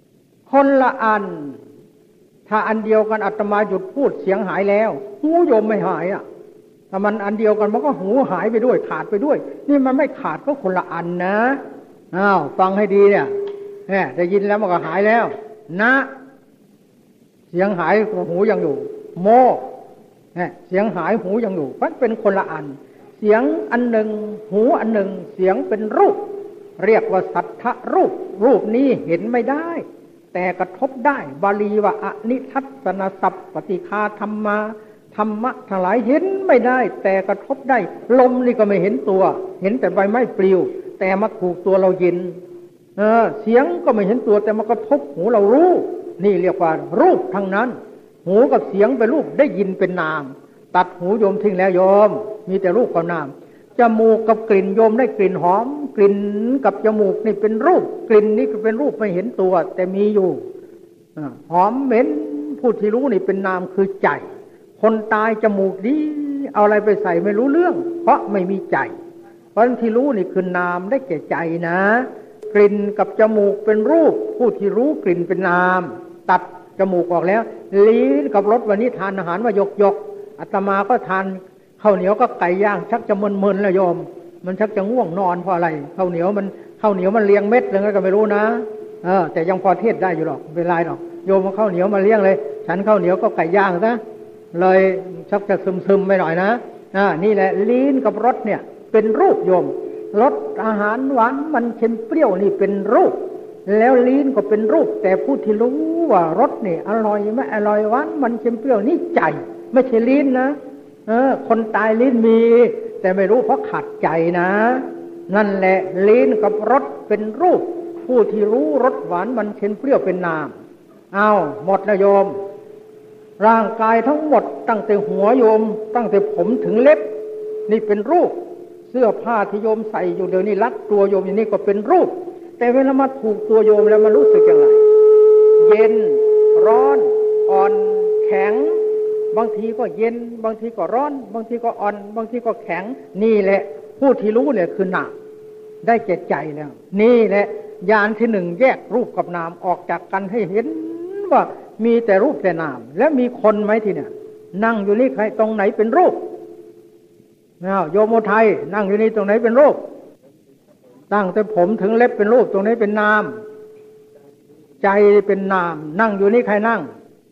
คนละอันถ้าอันเดียวกันอาตมาหยุดพูดเสียงหายแล้วหูโยมไม่หายถ้ามันอันเดียวกันมันก็หูหายไปด้วยขาดไปด้วยนี่มันไม่ขาดก็คนละอันนะฟังให้ดีเนี่ยได้ยินแล้วมันก็หายแล้วนะเสียงหายหูยังอยู่โมเสียงหายหูยังอยู่มันเป็นคนละอันเสียงอันหนึ่งหูอันหนึ่งเสียงเป็นรูปเรียกว่าสัทธรูปรูปนี้เห็นไม่ได้แต่กระทบได้บาลีว่าอนิทัศสนสัพปฏิฆาธรรมาธรรมะทั้งหลายเห็นไม่ได้แต่กระทบได้ลมนี่ก็ไม่เห็นตัวเห็นแต่ใบไม้ปลิวแต่มาถูกตัวเราเย็นเสียงก็ไม่เห็นตัวแต่มากระทบหูเรารู้นี่เรียกว่ารูปทั้งนั้นหูกับเสียงเป็นรูปได้ยินเป็นนามตัดหูโยมทิ้งแล้วโยมมีแต่รูปกับนามจมูกกับกลิ่นโยมได้กลิ่นหอมกลิ่นกับจมูกนี่เป็นรูปกลิ่นนี่ก็เป็นรูปไม่เห็นตัวแต่มีอยู่หอมเหม็นผู้ที่รู้นี่เป็นนามคือใจคนตายจมูกดีเอาอะไรไปใส่ไม่รู้เรื่องเพราะไม่มีใจเพราะที่รู้นี่คือนามได้แก่ใจนะกลิ่นกับจมูกเป็นรูปผู้ที่รู้กลิ่นเป็นนามตัดจมูกออกแล้วลิ้นกับรสวันนี้ทานอาหารว่ายกอาตมาก็ทานข้าวเหนียวก็ไก่ย่างชักจะมึนๆแล้วโยมมันชักจะง่วงนอนเพราะอะไรข้าวเหนียวมันเลี้ยงเม็ดเลยก็ไม่รู้นะแต่ยังพอเทศได้อยู่หรอกไม่เป็นไรหรอกโยมเอาข้าวเหนียวมาเลี้ยงเลยฉันข้าวเหนียวก็ไก่ย่างซะเลยชักจะซึมๆไปหน่อยนะนี่แหละลิ้นกับรสเนี่ยเป็นรูปโยมรสอาหารหวานมันเค็มเปรี้ยวนี่เป็นรูปแล้วลิ้นก็เป็นรูปแต่ผู้ที่รู้ว่ารสนี่อร่อยไม่อร่อยหวานมันเค็มเปรี้ยวนี่ใจไม่ใช่ลิ้นนะคนตายลิ้นมีแต่ไม่รู้เพราะขาดใจนะนั่นแหละลิ้นกับรสเป็นรูปผู้ที่รู้รสหวานมันเค็มเปรี้ยวเป็นนามหมดแล้วโยมร่างกายทั้งหมดตั้งแต่หัวโยมตั้งแต่ผมถึงเล็บนี่เป็นรูปเสื้อผ้าที่โยมใส่อยู่เดี๋ยวนี้รัดตัวโยมอย่างนี้ก็เป็นรูปแต่เวลามาถูกตัวโยมแล้วมันรู้สึกอย่างไรเย็นร้อนอ่อนแข็งบางทีก็เย็นบางทีก็ร้อนบางทีก็อ่อนบางทีก็แข็งนี่แหละผู้ที่รู้เนี่ยคือนามได้แก่ใจแล้วนี่แหละญาณที่หนึ่งแยกรูปกับนามออกจากกันให้เห็นว่ามีแต่รูปแต่นามแล้วมีคนไหมที่เนี่ยนั่งอยู่นี่ใครตรงไหนเป็นรูปโยมไทยนั่งอยู่นี่ตรงไหนเป็นรูปตั้งแต่ผมถึงเล็บเป็นรูปตรงนี้เป็นนามใจเป็นนามนั่งอยู่นี่ใครนั่ง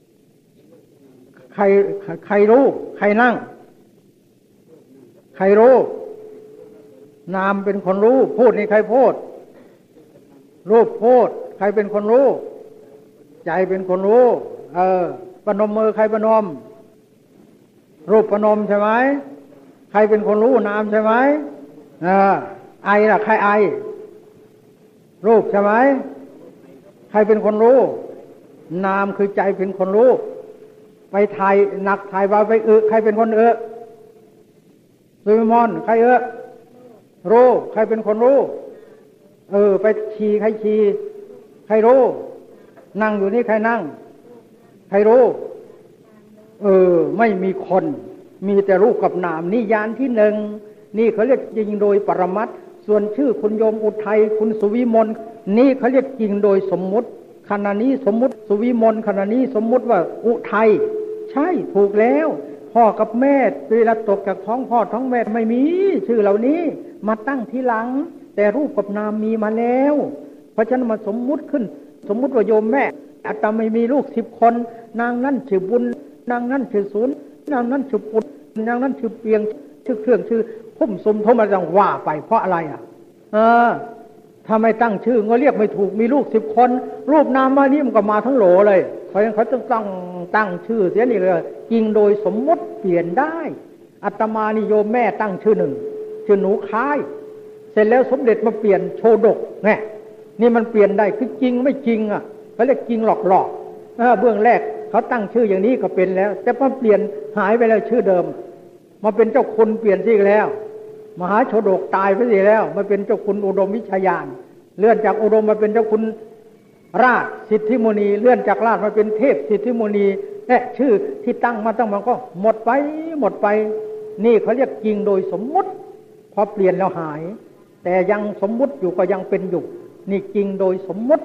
ใครรู้ใครนั่งใครรู้นามเป็นคนรู้พูดนี่ใครพูดรูปพูดใครเป็นคนรู้ใจเป็นคนรู้ประนมมือใครประนมรูปประนมใช่ไหมใครเป็นคนรู้นามใช่ไหมไอล่ะใครไอรูปใช่ไหมใครเป็นคนรู้นามคือใจเป็นคนรู้ไปถ่ายหนักถ่ายเบาไปใครเป็นคนซูมิมอนใครรู้ใครเป็นคนรู้ไปฉี่ใครฉี่ใครรู้นั่งอยู่นี่ใครนั่งใครรู้ไม่มีคนมีแต่รูปกับนามนี่ญาณที่หนึ่งนี่เขาเรียกจริงโดยปรมัตถ์ส่วนชื่อคุณโยมอุทัยคุณสุวิมลนี่เขาเรียกจริงโดยสมมุติขณะนี้สมมุติสุวิมลขณะนี้สมมุติว่าอุทัยใช่ถูกแล้วพ่อกับแม่เวลาตกจากท้องพ่อท้องแม่ไม่มีชื่อเหล่านี้มาตั้งทีหลังแต่รูปกับนามมีมาแล้วเพราะฉะนั้นมาสมมุติขึ้นสมมุติว่าโยมแม่อาตมาไม่มีลูก10 คนนางนั่นชื่อบุญนางนั่นชื่อศูนย์นางนั่นชื่อปุดนางนั่นชื่อเปียงชื่อเครื่องชื่อพุ่มสมทมาจังว่าไปเพราะอะไรถ้าไม่ตั้งชื่อก็เรียกไม่ถูกมีลูก10 คนรูปนามมานี่มันก็มาทั้งโหลเลยเพราะฉะนั้นเขาต้องตั้งชื่อเสียนี่เลยจริงโดยสมมติเปลี่ยนได้อาตมานิโยมแม่ตั้งชื่อหนึ่งชื่อหนูค้ายเสร็จแล้วสมเด็จมาเปลี่ยนโชดกนี่มันเปลี่ยนได้คือจริงไม่จริงเขาเรียกจริงหลอกเบื้องแรกเขาตั้งชื่ออย่างนี้ก็เป็นแล้วแต่พอเปลี่ยนหายไปแล้วชื่อเดิมมาเป็นเจ้าคุณเปลี่ยนชื่อแล้วมหาโชดกตายไปเสียแล้วมาเป็นเจ้าคุณอุดมวิชยานเลื่อนจากอุดมมาเป็นเจ้าคุณราชสิทธิมุนีเลื่อนจากราชมาเป็นเทพสิทธิมุนีชื่อที่ตั้งมาตั้งมันก็หมดไปนี่เขาเรียกจริงโดยสมมุติพอเปลี่ยนแล้วหายแต่ยังสมมุติอยู่ก็ยังเป็นอยู่นี่จริงโดยสมมุติ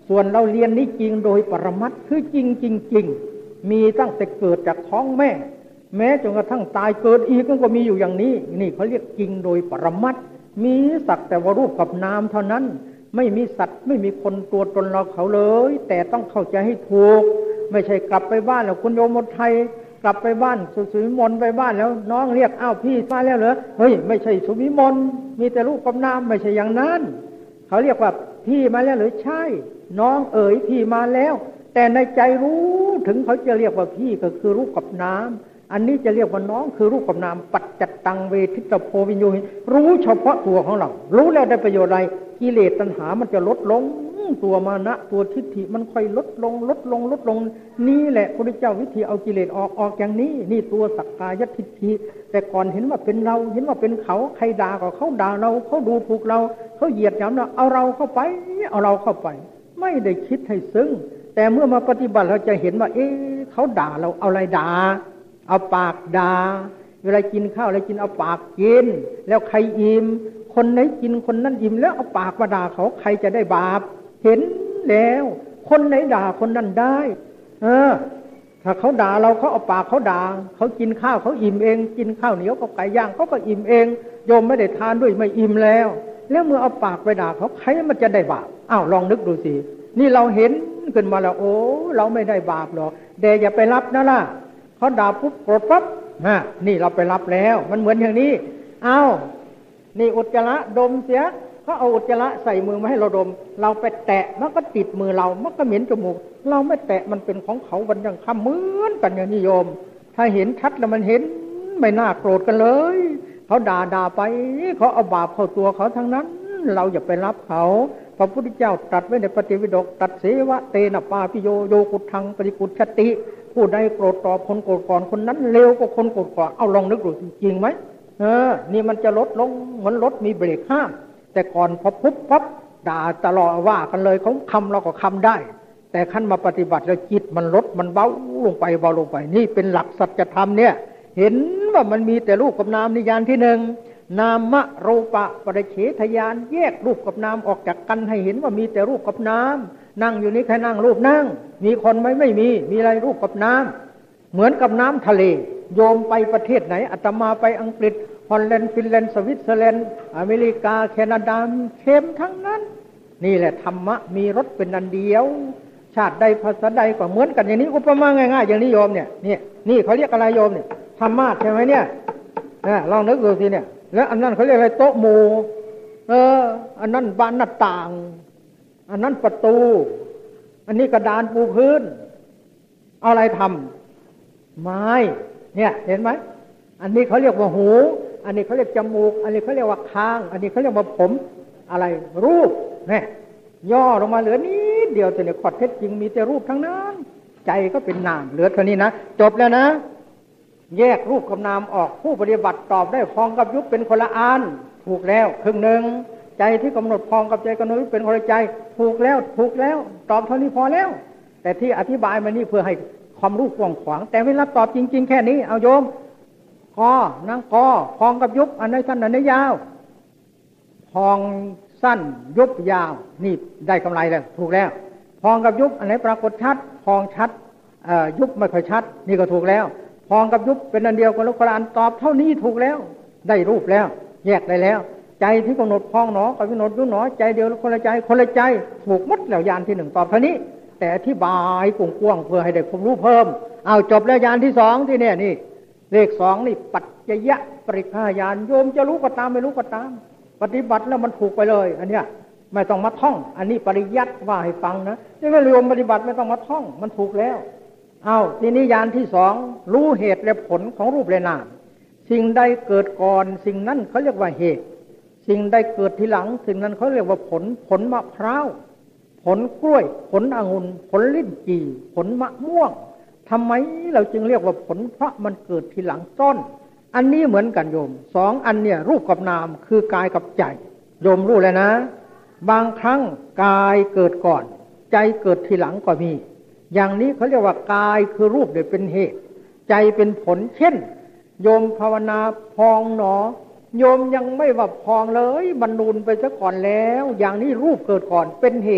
ส่วนเราเรียนนี้จริงโดยปรมัตถ์คือจริงจริงๆมีตั้งแต่เกิดจากท้องแม่แม้จนกระทั่งตายเกิดอีกก็มีอยู่อย่างนี้นี่เขาเรียกจริงโดยปรมัตถ์มีสักแต่ว่ารูปกับนามเท่านั้นไม่มีสัตว์ไม่มีคนตัวตนเราเขาเลยแต่ต้องเข้าใจให้ถูกไม่ใช่กลับไปบ้านแล้วคุณโยมไทยกลับไปบ้านสุวิมลไปบ้านแล้วน้องเรียกอ้าวพี่มาแล้วเหรอเฮ้ยไม่ใช่สุวิมลมีแต่รูปกับนามไม่ใช่อย่างนั้นเขาเรียกว่าพี่มาแล้วหรือใช่น้องเอ๋ยพี่มาแล้วแต่ในใจรู้ถึงเขาจะเรียกว่าพี่ก็คือรูปกับนามอันนี้จะเรียกว่าน้องคือรูปกับนามปัจจัตตังเวทิตโพวิญโยหิรู้เฉพาะตัวของเรารู้แล้วได้ประโยชน์อะไรกิเลสตัณหามันจะลดลงตัวมานะตัวทิฏฐิมันค่อยลดลงนี่แหละพระพุทธเจ้าวิธีเอากิเลสออกอย่างนี้นี่ตัวสักกายทิฏฐิแต่ก่อนเห็นว่าเป็นเราเห็นว่าเป็นเขาใครด่าก็เขาด่าเราเขาดูถูกเราเขาเหยียดหยามเราเอาเราเข้าไปไม่ได้คิดให้ซึ้งแต่เมื่อมาปฏิบัติเราจะเห็นว่าเขาด่าเราเอาอะไรด่าเอาปากด่าเวลากินข้าวอะไรกินเอาปากกินแล้วใครอิ่มคนไหนกินคนนั้นอิ่มแล้วเอาปากมาด่าเขาใครจะได้บาปเห็นแล้วคนไหนด่าคนนั้นได้ถ้าเขาด่าเราเขาเอาปากเขาด่าเขากินข้าวเขาอิ่มเองกินข้าวเหนียวกับไก่ย่างเขาก็อิ่มเองโยมไม่ได้ทานด้วยไม่อิ่มแล้วเมื่อเอาปากไปด่าเขาใครมันจะได้บาปอ้าวลองนึกดูสินี่เราเห็นขึ้นมาแล้วโอ้เราไม่ได้บาปหรอกแต่อย่าไปรับนะล่ะเขาด่าปุ๊บโกรธปั๊บนี่เราไปรับแล้วมันเหมือนอย่างนี้อ้าวนี่อุจจาระดมเสียเขาเอาอุจจาระใส่มือมาให้เราดมเราไปแตะมันก็ติดมือเรามันก็เหม็นจมูกเราไม่แตะมันเป็นของเขาบันยังคำเหมือนกันอย่างนิยมถ้าเห็นชัดแล้วมันเห็นไม่น่าโกรธกันเลยเขาด่าไปเขาเอาบาปเข้าตัวเขาทั้งนั้นเราอย่าไปรับเขาพระพุทธเจ้าตรัสไว้ในปฏิวิดกตัดเสวะเตนะปาปิโยโยกุทังปฏิกุชติผู้ใดโกรธตอบคนโกรธก่อนคนนั้นเร็วกว่าคนโกรธก่อนเอาลองนึกดูจริงไหมนี่มันจะลดลงเหมือนรถมีเบรกห้ามแต่ก่อนพอปุ๊บปั๊บด่าตลอดว่ากันเลยเขาคำเราก็คำได้แต่ขั้นมาปฏิบัติแล้วจิตมันลดมันเบาลงไปนี่เป็นหลักสัจธรรมเนี่ยเห็นว่ามันมีแต่รูปกับนามนิยานที่หนึ่งนามะรูปะปริเฉทญาณแยกรูปกับนามออกจากกันให้เห็นว่ามีแต่รูปกับนามนั่งอยู่นี่ใครนั่งรูปนั่งมีคนไหมไม่มีอะไรรูปกับน้ำเหมือนกับน้ำทะเลโยมไปประเทศไหนอาตมาไปอังกฤษฮอลแลนด์ฟินแลนด์สวิตเซอร์แลนด์อเมริกาแคนาดาเค็มทั้งนั้นนี่แหละธรรมะมีรสเป็นอันเดียวชาติใดภาษาใดก็เหมือนกันอย่างนี้อุปมาง่ายๆอย่างนี้โยมเนี่ยนี่เขาเรียกอะไรโยมเนี่ยธรรมะใช่ไหมเนี่ยลองนึกดูสิเนี่ยแล้วอันนั้นเขาเรียกอะไรโต๊ะหมู่อันนั้นบานหน้าต่างอันนั้นประตูอันนี้กระดานปูพื้นเอาอะไรทำไม้เนี่ยเห็นไหมอันนี้เขาเรียกว่าหูอันนี้เขาเรียกจมูกอันนี้เขาเรียกว่าคางอันนี้เขาเรียกว่าผมอะไรรูปเนี่ยย่อลงมาเหลือนิดเดียวแต่เนี่ยข้อเท็จจริงมีแต่รูปทั้งนั้นใจก็เป็นนามเหลือเท่านี้นะจบแล้วนะแยกรูปกับนามออกผู้ปฏิบัติตอบได้พองกับยุบเป็นคนละอันถูกแล้วครึ่งหนึ่งใจที่กำหนดพองกับใจกำหนดยุบเป็นคนละใจถูกแล้วตอบเท่านี้พอแล้วแต่ที่อธิบายมานี่เพื่อให้ความรู้กว้างขวางแต่เวลาตอบจริงๆแค่นี้เอาโยมคอนั่งคอพองกับยุบอันไหนสั้นอันไหนยาวพองสั้นยุบยาวนี่ได้กำไรแล้วถูกแล้วพองกับยุบอันไหนปรากฏชัดพองชัดยุบไม่ค่อยชัดนี่ก็ถูกแล้วพองกับยุบเป็นอันเดียวกันแล้วคนละอันตอบเท่านี้ถูกแล้วได้รูปแล้วแยกได้แล้วใจที่กำหนดพองหนอกับกำหนดยุบหนอใจเดียวแล้วคนละใจถูกมัดแล้วยานที่หนึ่งตอบเท่านี้แต่อธิบายกว้างๆเพื่อให้ได้ความรู้เพิ่มเอาจบแล้วยานที่สองที่เนี่ยนี่เลขสองนี่ปัจจยปริฆายานโยมจะรู้ก็ตามไม่รู้ก็ตามปฏิบัติแล้วมันถูกไปเลยอันเนี้ยไม่ต้องมาท่องอันนี้ปริยัติว่าให้ฟังนะนี่ก็รวมปฏิบัติไม่ต้องมาท่องมันถูกแล้วเอาทีนี้ยานที่สองรู้เหตุและผลของรูปและนามสิ่งใดเกิดก่อนสิ่งนั้นเขาเรียกว่าเหตุสิ่งใดเกิดทีหลังสิ่งนั้นเขาเรียกว่าผลมะพร้าวผลกล้วยผลองุ่นผลลิ้นจี่ผลมะม่วงทำไมเราจึงเรียกว่าผลเพราะมันเกิดทีหลังต้นอันนี้เหมือนกันโยมสองอันเนี่ยรูปกับนามคือกายกับใจโยมรู้เลยนะบางครั้งกายเกิดก่อนใจเกิดทีหลังก็มีอย่างนี้เขาเรียกว่ากายคือรูปโดยเป็นเหตุใจเป็นผลเช่นโยมภาวนาพองหนอโยมยังไม่ว่าพองเลยบรรลุไปซะก่อนแล้วอย่างนี้รูปเกิดก่อนเป็นเหตุ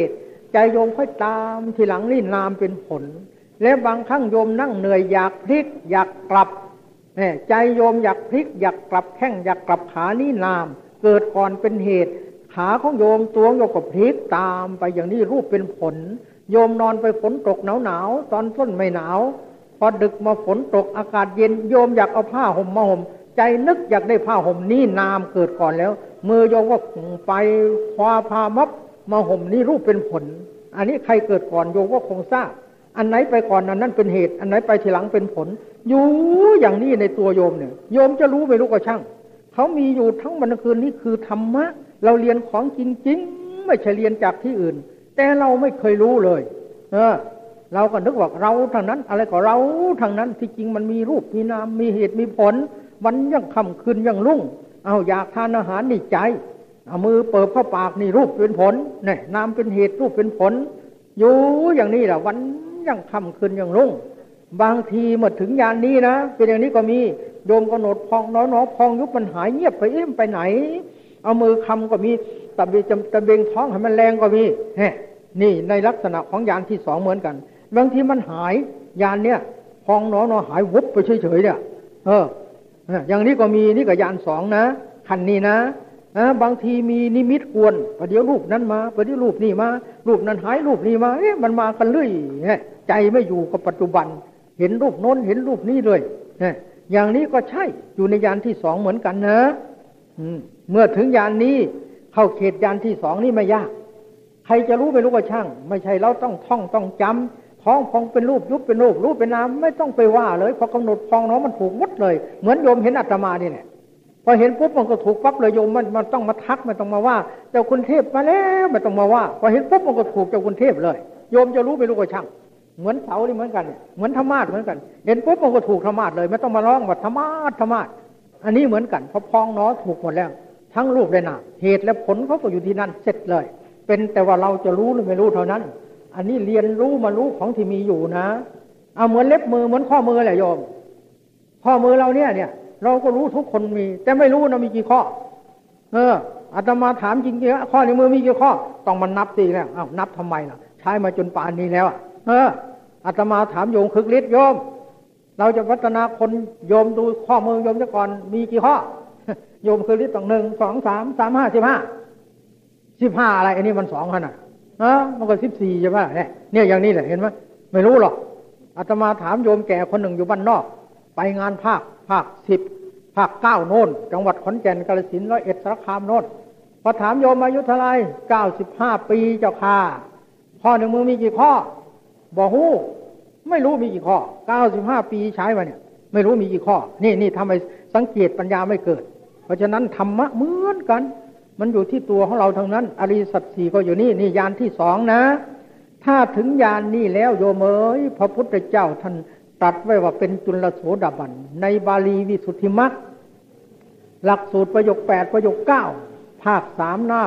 ใจโยมค่อยตามทีหลังนี่นามเป็นผลและบางครั้งโยมนั่งเหนื่อยอยากพลิกอยากกลับใจโยมอยากพลิกอยากกลับแข้งอยากกลับขานี่นามเกิดก่อนเป็นเหตุขาของโยมตัวโยมก็พลิกตามไปอย่างนี้รูปเป็นผลโยมนอนไปฝนตกหนาวตอนต้นไม่หนาวพอดึกมาฝนตกอากาศเย็นโยมอยากเอาผ้าห่มมาห่มใจนึกอยากได้ผ้าห่มนี่นามเกิดก่อนแล้วมือโยมก็ไปคว้าผ้ามับมาห่มนี่รูปเป็นผลอันนี้ใครเกิดก่อนโยมก็คงทราบอันไหนไปก่อนอันนั้นเป็นเหตุอันไหนไปทีหลังเป็นผลอยู่อย่างนี้ในตัวโยมเนี่ยโยมจะรู้ไม่รู้ก็ช่างเขามีอยู่ทั้งวันทั้งคืนนี่คือธรรมะเราเรียนของจริงๆไม่ใช่เรียนจากที่อื่นแต่เราไม่เคยรู้เลยเราก็นึกว่าเราทางนั้นอะไรก็เราทางนั้นที่จริงมันมีรูปมีนามมีเหตุมีผลวันยังค่ำคืนยังรุ่งเอาอยากทานอาหารนี่ใจเอามือเปิดเข้าปากนี่รูปเป็นผลเนี่ยนามเป็นเหตุรูปเป็นผลอยู่อย่างนี้แหละวันยังค่ำคืนยังรุ่งบางทีเมื่อถึงยานนี้นะเป็นอย่างนี้ก็มีโยมกำหนดพองน้อพองยุบมันหายเงียบไปไปไหนเอามือคำก็มีตะเบงท้องให้มันแรงก็มีนี่ในลักษณะของยานที่สองเหมือนกันบางทีมันหายยานเนี่ยพองน้อหายวุบไปเฉยๆเนี่ยอย่างนี้ก็มีนี่ก็ยานสองนะขันนี้นะบางทีมีนิมิตกวนประเดี๋ยวรูปนั้นมาประเดี๋ยวรูปนี่มารูปนั้นหายรูปนี้มามันมากันเรื่อยใจไม่อยู่กับปัจจุบันเห็นรูปโน้นเห็นรูปนี้เลยอย่างนี้ก็ใช่อยู่ในยานที่สองเหมือนกันนะเมื่อถึงยานนี้เข้าเขตยานที่สองนี่ไม่ยากใครจะรู้ไม่รู้ก็ช่างไม่ใช่เราต้องท่องต้องจำท้องพองเป็นรูปยุบเป็นรูปรูปเป็นนามไม่ต้องไปว่าเลยพอกำหนดพองน้องมันถูกหมดเลยเหมือนโยมเห็นอาตมานี่แหละพอเห็นปุ๊บมันก็ถูกปั๊บเลยโยมมันต้องมาทักไม่ต้องมาว่าเจ้าคุณเทพมาแล้วไม่ต้องมาว่าพอเห็นปุ๊บมันก็ถูกเจ้าคุณเทพเลยโยมจะรู้ไม่รู้ก็ช่างเหมือนเสานี่เหมือนกันเหมือนธรรมาสเหมือนกันเห็นปุ๊บมันก็ถูกธรรมาสเลยไม่ต้องมาร้องว่าธรรมาสอันนี้เหมือนกันพอพองน้อถูกหมดแล้วทั้งรูปและนามเหตุและผลเขาก็อยู่ที่นั่นเสร็จเลยเป็นแต่ว่าเราจะรู้หรือไม่รู้เท่านั้นอันนี้เรียนรู้มารู้ของที่มีอยู่นะเอาเหมือนเล็บมือเหมือนข้อมือแหละโยมข้อมือเราเนี่ยเราก็รู้ทุกคนมีแต่ไม่รู้นะมีกี่ข้ออาตมาถามจริงๆข้อในมือมีกี่ข้อต้องมานับสิแล้วนับทำไมล่ะใช้มาจนป่านนี้แล้วอาตมาถามโยมคึกฤทธิ์โยมเราจะพัฒนาคนโยมดูข้อมือโยมซะก่อนมีกี่ข้อโยมคึกฤทธิ์ต้อง1 2 3 3 5 15อะไรอันนี้มัน2ขนาดมันก็14ใช่ไหมเนี่ยอย่างนี้แหละเห็นไหมไม่รู้หรอกอาตมาถามโยมแก่คนหนึ่งอยู่บ้านนอกไปงานภาค10ภาค9โน่นจังหวัดขอนแก่นกาฬสินธุ์101สารคามโน่นพอถามโยมอายุเท่าไร95 ปีเจ้าค่ะข้อหนึ่งมือมีกี่ข้อบอกฮู้ไม่รู้มีกี่ข้อ95 ปีใช้มาเนี่ยไม่รู้มีกี่ข้อนี่ทำไมสังเกตปัญญาไม่เกิดเพราะฉะนั้นธรรมะเหมือนกันมันอยู่ที่ตัวของเราทั้งนั้นอริยสัจสี่ก็อยู่นี่ยานที่สองนะถ้าถึงยานนี้แล้วโยมเอ๋ยพระพุทธเจ้าท่านตรัสไว้ว่าเป็นจุลโสดาบันในบาลีวิสุทธิมรรคหลักสูตรประโยค8ประโยค9ภาค3หน้า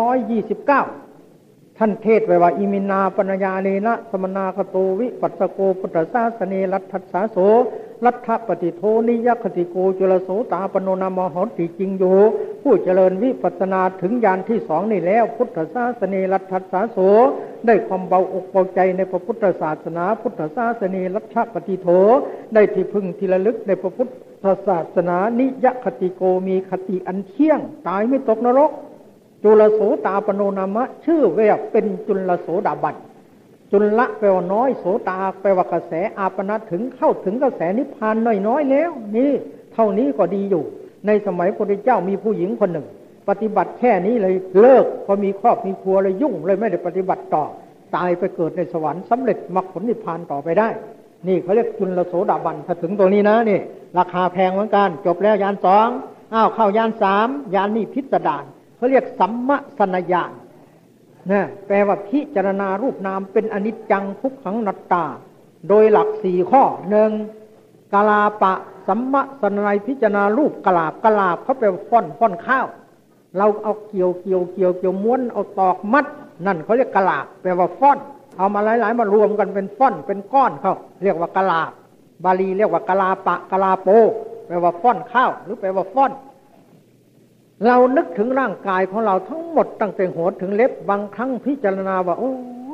229ท่านเทศไว้ว่าอิมินาปัญญาเนนะสมนาคโตวิปัสสโกพุทธศาสเนรัตถัสสาโสรัตถปฏิโทนิยคติโกจุลโสตาปโนนามหนติจริงอยู่ผู้เจริญวิปัสสนาถึงญาณที่สองนี่แล้วพุทธศาสเนรัตถัสสาโสได้ความเบาอกเบาใจในพระพุทธศาสนาพุทธศาสเนรัตถปฏิโทได้ที่พึ่งที่ระลึกในพระพุทธศาสนานิยคติโกมีคติอันเที่ยงตายไม่ตกนรกจุลโสตาปโนนามะชื่อว่าเป็นจุลโสดาบันจุลละแปลว่าน้อยโสตาแปลว่ากระแสอาปณะถึงเข้าถึงกระแสนิพพานน้อยแล้วนี่เท่านี้ก็ดีอยู่ในสมัยพระพุทธเจ้ามีผู้หญิงคนหนึ่งปฏิบัติแค่นี้เลยเลิกพอมีครอบมีครัวเลยยุ่งเลยไม่ได้ปฏิบัติต่อตายไปเกิดในสวรรค์สำเร็จมรรคผลนิพพานต่อไปได้นี่เขาเรียกจุลโสดาบันถ้าถึงตัวนี้นะนี่ราคาแพงเหมือนกันจบแล้วยาน2เข้ายาน3ยานนี้พิสดารเขาเรียกสัมมสนญาณนะแปลว่าพิจารณารูปนามเป็นอนิจจังทุกขังอนัตตาโดยหลัก4ข้อ1กาลาปะสัมมสนญพิจารณารูปกลาบเขาแปลว่าฟ้อนข้าวเราเอาเกี่ยวม้วนเอาตอกมัดนั่นเขาเรียกกลาบแปลว่าฟ้อนเอามาหลายๆมารวมกันเป็นฟ้อนเป็นก้อนเขาเรียกว่ากลาบบาลีเรียกว่ากลาปะกลาโปแปลว่าฟ้อนข้าวหรือแปลว่าฟ้อนเรานึกถึงร่างกายของเราทั้งหมดตั้งแต่หัวถึงเล็บบางครั้งพิจารณาว่าโอ้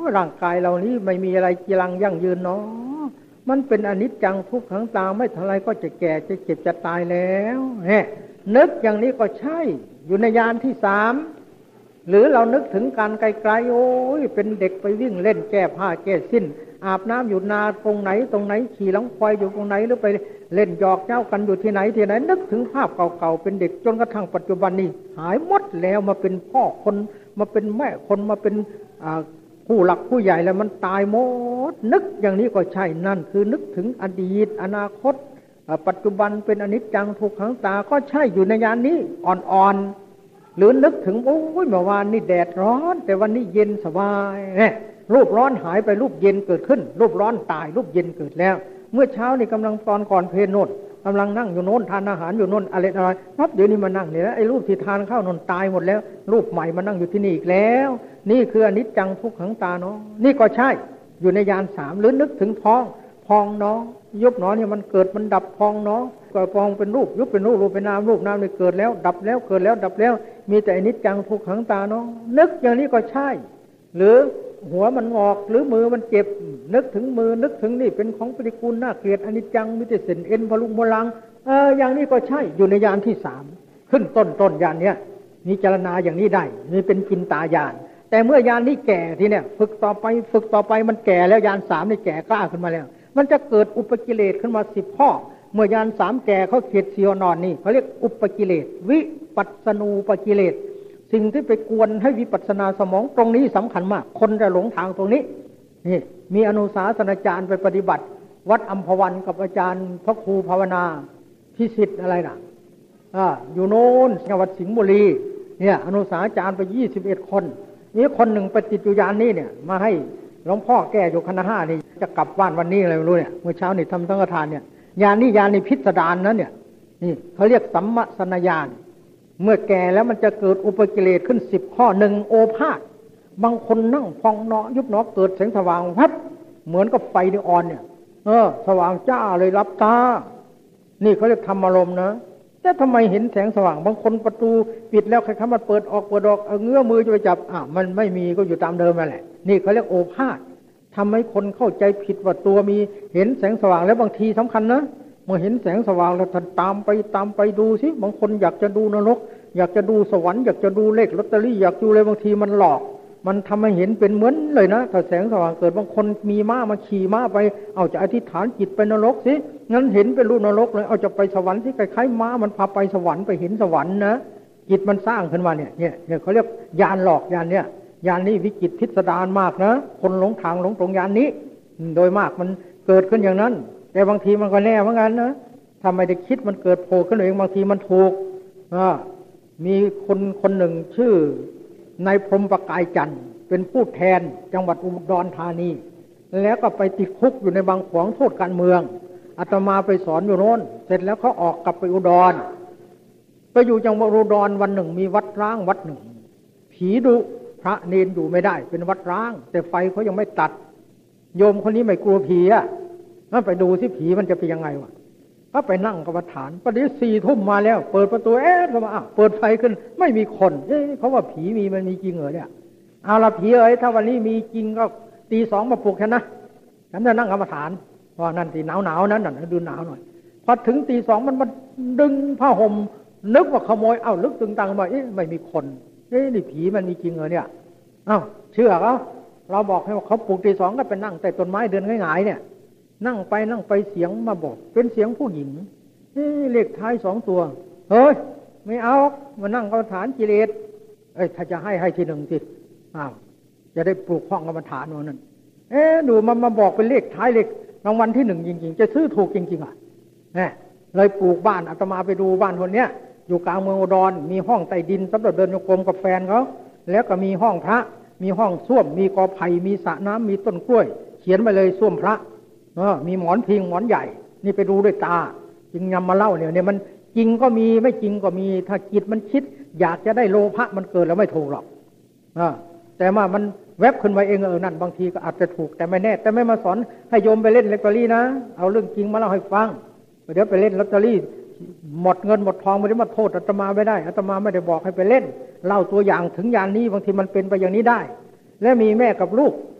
ร่างกายเรานี้ไม่มีอะไรจีรังยั่งยืนเนาะมันเป็นอนิจจังทุกขังตาไม่เท่าไรก็จะแก่จะเจ็บจะตายแล้วเนี่ยนึกอย่างนี้ก็ใช่อยู่ในยานที่สามหรือเรานึกถึงการไกลๆโอ้ยเป็นเด็กไปวิ่งเล่นแก้ผ้าแก้สิ้นอาบน้ำอยู่นาตรงไหนขี่หลังควายอยู่ตรงไหนหรือไปเล่นหยอกเจ้ากันอยู่ที่ไหนนึกถึงภาพเก่าๆเป็นเด็กจนกระทั่งปัจจุบันนี้หายหมดแล้วมาเป็นพ่อคนมาเป็นแม่คนมาเป็นผู้หลักผู้ใหญ่แล้วมันตายหมดนึกอย่างนี้ก็ใช่นั่นคือนึกถึงอดีตอนาคตปัจจุบันเป็นอนิจจังทุกขังตาก็ใช่อยู่ในยานนี้อ่อนๆหรือนึกถึงโอ้ยเมื่อวานนี่แดดร้อนแต่วันนี้เย็นสบายเนี่ยรูปร้อนหายไปรูปเย็นเกิดขึ้นรูปร้อนตายรูปเย็นเกิดแล้วเมื่อเช้านี่กำลังตอนก่อนเพลโนดกำลังนั่งอยู่โน้นทานอาหารอยู่โน้นอะไรปั๊บเดี๋ยวนี้มานั่งเนี่ยไอ้รูปที่ทานข้าวนนตายหมดแล้วรูปใหม่มานั่งอยู่ที่นี่อีกแล้วนี่คืออนิจจังทุกขังตาเนาะนี่ก็ใช่อยู่ในยานสามหรือนึกถึงท้องพองเนาะยุบเนาะเนี่ยมันเกิดมันดับพองเนาะก็พองเป็นรูปยุบเป็นรูปรูปเป็นนามรูปนามเนี่ยเกิดแล้วดับแล้วเกิดแล้วดับแล้วมีแต่อนิจจังทุกขังตาเนาะนึกอย่างนี้ก็ใช่หรือหัวมันงอกหรือมือมันเจ็บนึกถึงมือนึกถึงนี่เป็นของปฏิกูลน่าเกลียดอนิจจังมีแต่เส้นเอ็นพลุงพลังอย่างนี้ก็ใช่อยู่ในยานที่สามขึ้นต้นยานเนี้ยมีเจรณาอย่างนี้ได้นี่เป็นกินตายานแต่เมื่อยานนี้แก่ทีเนี้ยฝึกต่อไปมันแก่แล้วยานสามนี่แก่กล้าขึ้นมาแล้วมันจะเกิดอุปกิเลสขึ้นมา10 ข้อเมื่อยานสามแก่เขาเขียดเสียวนอนนี่เขาเรียกอุปกิเลสวิปัสสนูปกิเลสสิ่งที่ไปกวนให้วิปัสสนาสมองตรงนี้สำคัญมากคนจะหลงทางตรงนี้นี่มีอนุสาสนาจารย์ไปปฏิบัติวัดอัมพวันกับอาจารย์พระครูภาวนาพิสิทธิ์อะไรนะอยู่โน้นจังหวัดสิงห์บุรีเนี่ยอนุสาจารย์ไป21 คนมีคนหนึ่งไปติดอยู่ยานนี้เนี่ยมาให้หลวงพ่อแก้อยู่คณะ5นี่จะกลับบ้านวันนี้อะไรไม่รู้เนี่ยเมื่อเช้านี่ทำสังฆทานเนี่ยยานนี้พิสดารนะเนี่ยนี่เขาเรียกสัมมสนญาณเมื่อแก่แล้วมันจะเกิดอุปกิเลสขึ้น10 ข้อ1โอภาสบางคนนั่งพองเนาะยุบเนาะเกิดแสงสว่างวับเหมือนกับไฟนีออนเนี่ยสว่างจ้าเลยรับตานี่เขาเรียกธรรมอารมณ์นะแต่ทำไมเห็นแสงสว่างบางคนประตูปิดแล้วใครๆมันเปิดออกเงื้อมือจะไปจับมันไม่มีก็อยู่ตามเดิมนั่นแหละนี่เขาเรียกโอภาสทำให้คนเข้าใจผิดว่าตัวมีเห็นแสงสว่างแล้วบางทีสำคัญนะเมื่อเห็นแสงสว่างแล้วท่านตามไปดูสิบางคนอยากจะดูนรกอยากจะดูสวรรค์อยากจะดูเลขลอตเตอรี่อยากดูเลยบางทีมันหลอกมันทำให้เห็นเป็นเหมือนเลยนะถ้าแสงสว่างเกิดบางคนมีม้ามาขี่ม้าไปเอาจะอธิษฐานจิตไปนรกสิงั้นเห็นเป็นรูปนรกเลยเอาจะไปสวรรค์ที่คล้ายๆม้ามันพาไปสวรรค์ไปเห็นสวรรค์นะจิตมันสร้างขึ้นมาเนี่ยเขาเรียกญาณหลอกญาณเนี่ยญาณนี้วิจิตรพิสดารมากนะคนหลงทางหลงตรงญาณนี้โดยมากมันเกิดขึ้นอย่างนั้นแต่บางทีมันก็แน่เหมือนกันนะถ้าไม่ได้คิดมันเกิดโผล่ขึ้นเองบางทีมันถูกมีคนหนึ่งชื่อนายพรหมประกายจันทร์เป็นผู้แทนจังหวัดอุดรธานีแล้วก็ไปติดคุกอยู่ในบางขวางโทษการเมืองอาตมาไปสอนอยู่โน้นเสร็จแล้วเขาออกกลับไปอุดรไปอยู่จังหวัดอุดรวันหนึ่งมีวัดร้างวัดหนึ่งผีดุพระเนรอยู่ไม่ได้เป็นวัดร้างแต่ไฟเขายังไม่ตัดโยมคนนี้ไม่กลัวผีนั่นไปดูสิผีมันจะเป็นยังไงวะก็ไปนั่งกรรมฐานประเดี๋ยว4 ทุ่มมาแล้วเปิดประตูเข้ามาเปิดไฟขึ้นไม่มีคนเขาว่าผีมันมีจริงเหรอเนี่ยเอาละผีถ้าวันนี้มีจริงก็ตี 2มาปลุกฉันนะฉันจะนั่งกรรมฐานเพราะนั่นตีหนาวนั้นดูหนาวหน่อยพอถึงตี 2มันมาดึงผ้าห่มนึกว่าขโมยลึกตึงตังมาไม่มีคนนี่ผีมันมีจริงเหรอเนี่ยเชื่อเราบอกให้เขาปลุกตี 2ก็ไปนั่งใต้ต้นไม้เดินง่ายๆเนี่ยนั่งไปเสียงมาบอกเป็นเสียงผู้หญิงเลขท้าย2 ตัวเฮ้ยไม่เอามานั่งกรรมฐานกิเลสถ้าจะให้ที 1สิจะได้ปลูกห้องกรรมฐานวันนั้นดูมันมาบอกเป็นเลขท้ายเลขรางวัลที่1จริงๆจะซื้อถูกจริงๆเลยปลูกบ้านอาตมาไปดูบ้านคนเนี้ยอยู่กลางเมืองอุดรมีห้องใต้ดินสำหรับเดินโยกรมกับแฟนเขาแล้วก็มีห้องพระมีห้องส้วมมีกอไผ่มีสระน้ำมีต้นกล้วยเขียนไปเลยส้วมพระมีหมอนพิงหมอนใหญ่นี่ไปดูด้วยตาจึงนำมาเล่าเนี่ยมันจริงก็มีไม่จริงก็มีถ้าจิตมันคิดอยากจะได้โลภะมันเกิดแล้วไม่ถูกหรอกแต่ว่ามันแวบขึ้นมาเองนั่นบางทีก็อาจจะถูกแต่ไม่แน่แต่ไม่มาสอนให้โยมไปเล่นลอตเตอรี่นะเอาเรื่องจริงมาเล่าให้ฟังเดี๋ยวไปเล่นลอตเตอรี่หมดเงินหมดทองไม่ได้มาโทษอาตมาไม่ได้อาตมาไม่ได้บอกให้ไปเล่นเล่าตัวอย่างถึงอย่างนี้บางทีมันเป็นไปอย่างนี้ได้และมีแม่กับลูก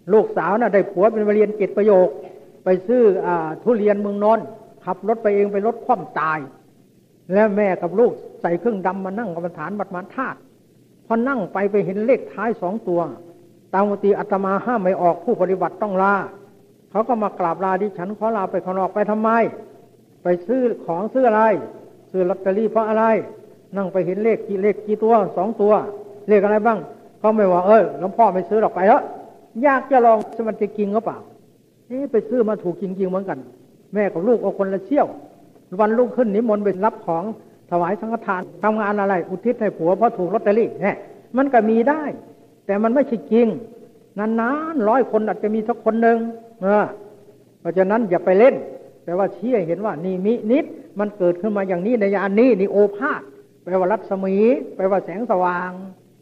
ลูกสาวน่ะได้ผัวเป็นเรียน7 ประโยคไปซื้อทุเรียนเมืองนนท์ขับรถไปเองไปรถคว่ำตายแล้วแม่กับลูกใส่เครื่องดำมานั่งกรรมฐานบัดมาธาตุพอนั่งไปเห็นเลขท้าย2 ตัวตามปกติอาตมาห้ามไม่ออกผู้ปฏิบัติต้องลาเขาก็มากราบลาดิฉันขอลาไปข้างนอกไปทำไมไปซื้อของซื้ออะไรซื้อลอตเตอรี่เพราะอะไรนั่งไปเห็นเลขกี่ตัว2 ตัวเลขอะไรบ้างเขาไม่ว่าหลวงพ่อไม่ซื้อหรอกไปแล้วอยากจะลองมันจะจริงหรือเปล่าไปซื้อมาถูกจริงๆเหมือนกันแม่กับลูกเอาคนละเชี่ยววันรุ่งขึ้นนิมนต์ไปรับของถวายสังฆทานทำงานอะไรอุทิศให้ผัวเพราะถูกลอตเตอรี่เนี่ยมันก็มีได้แต่มันไม่ใช่จริงนานๆ100 คนอาจจะมีสักคนหนึ่งเพราะฉะนั้นอย่าไปเล่นแต่ว่าชี้ให้เห็นว่านี่มินิดมันเกิดขึ้นมาอย่างนี้ในยานนี้นี่โอภาสแปลว่ารัศมีแปลว่าแสงสว่าง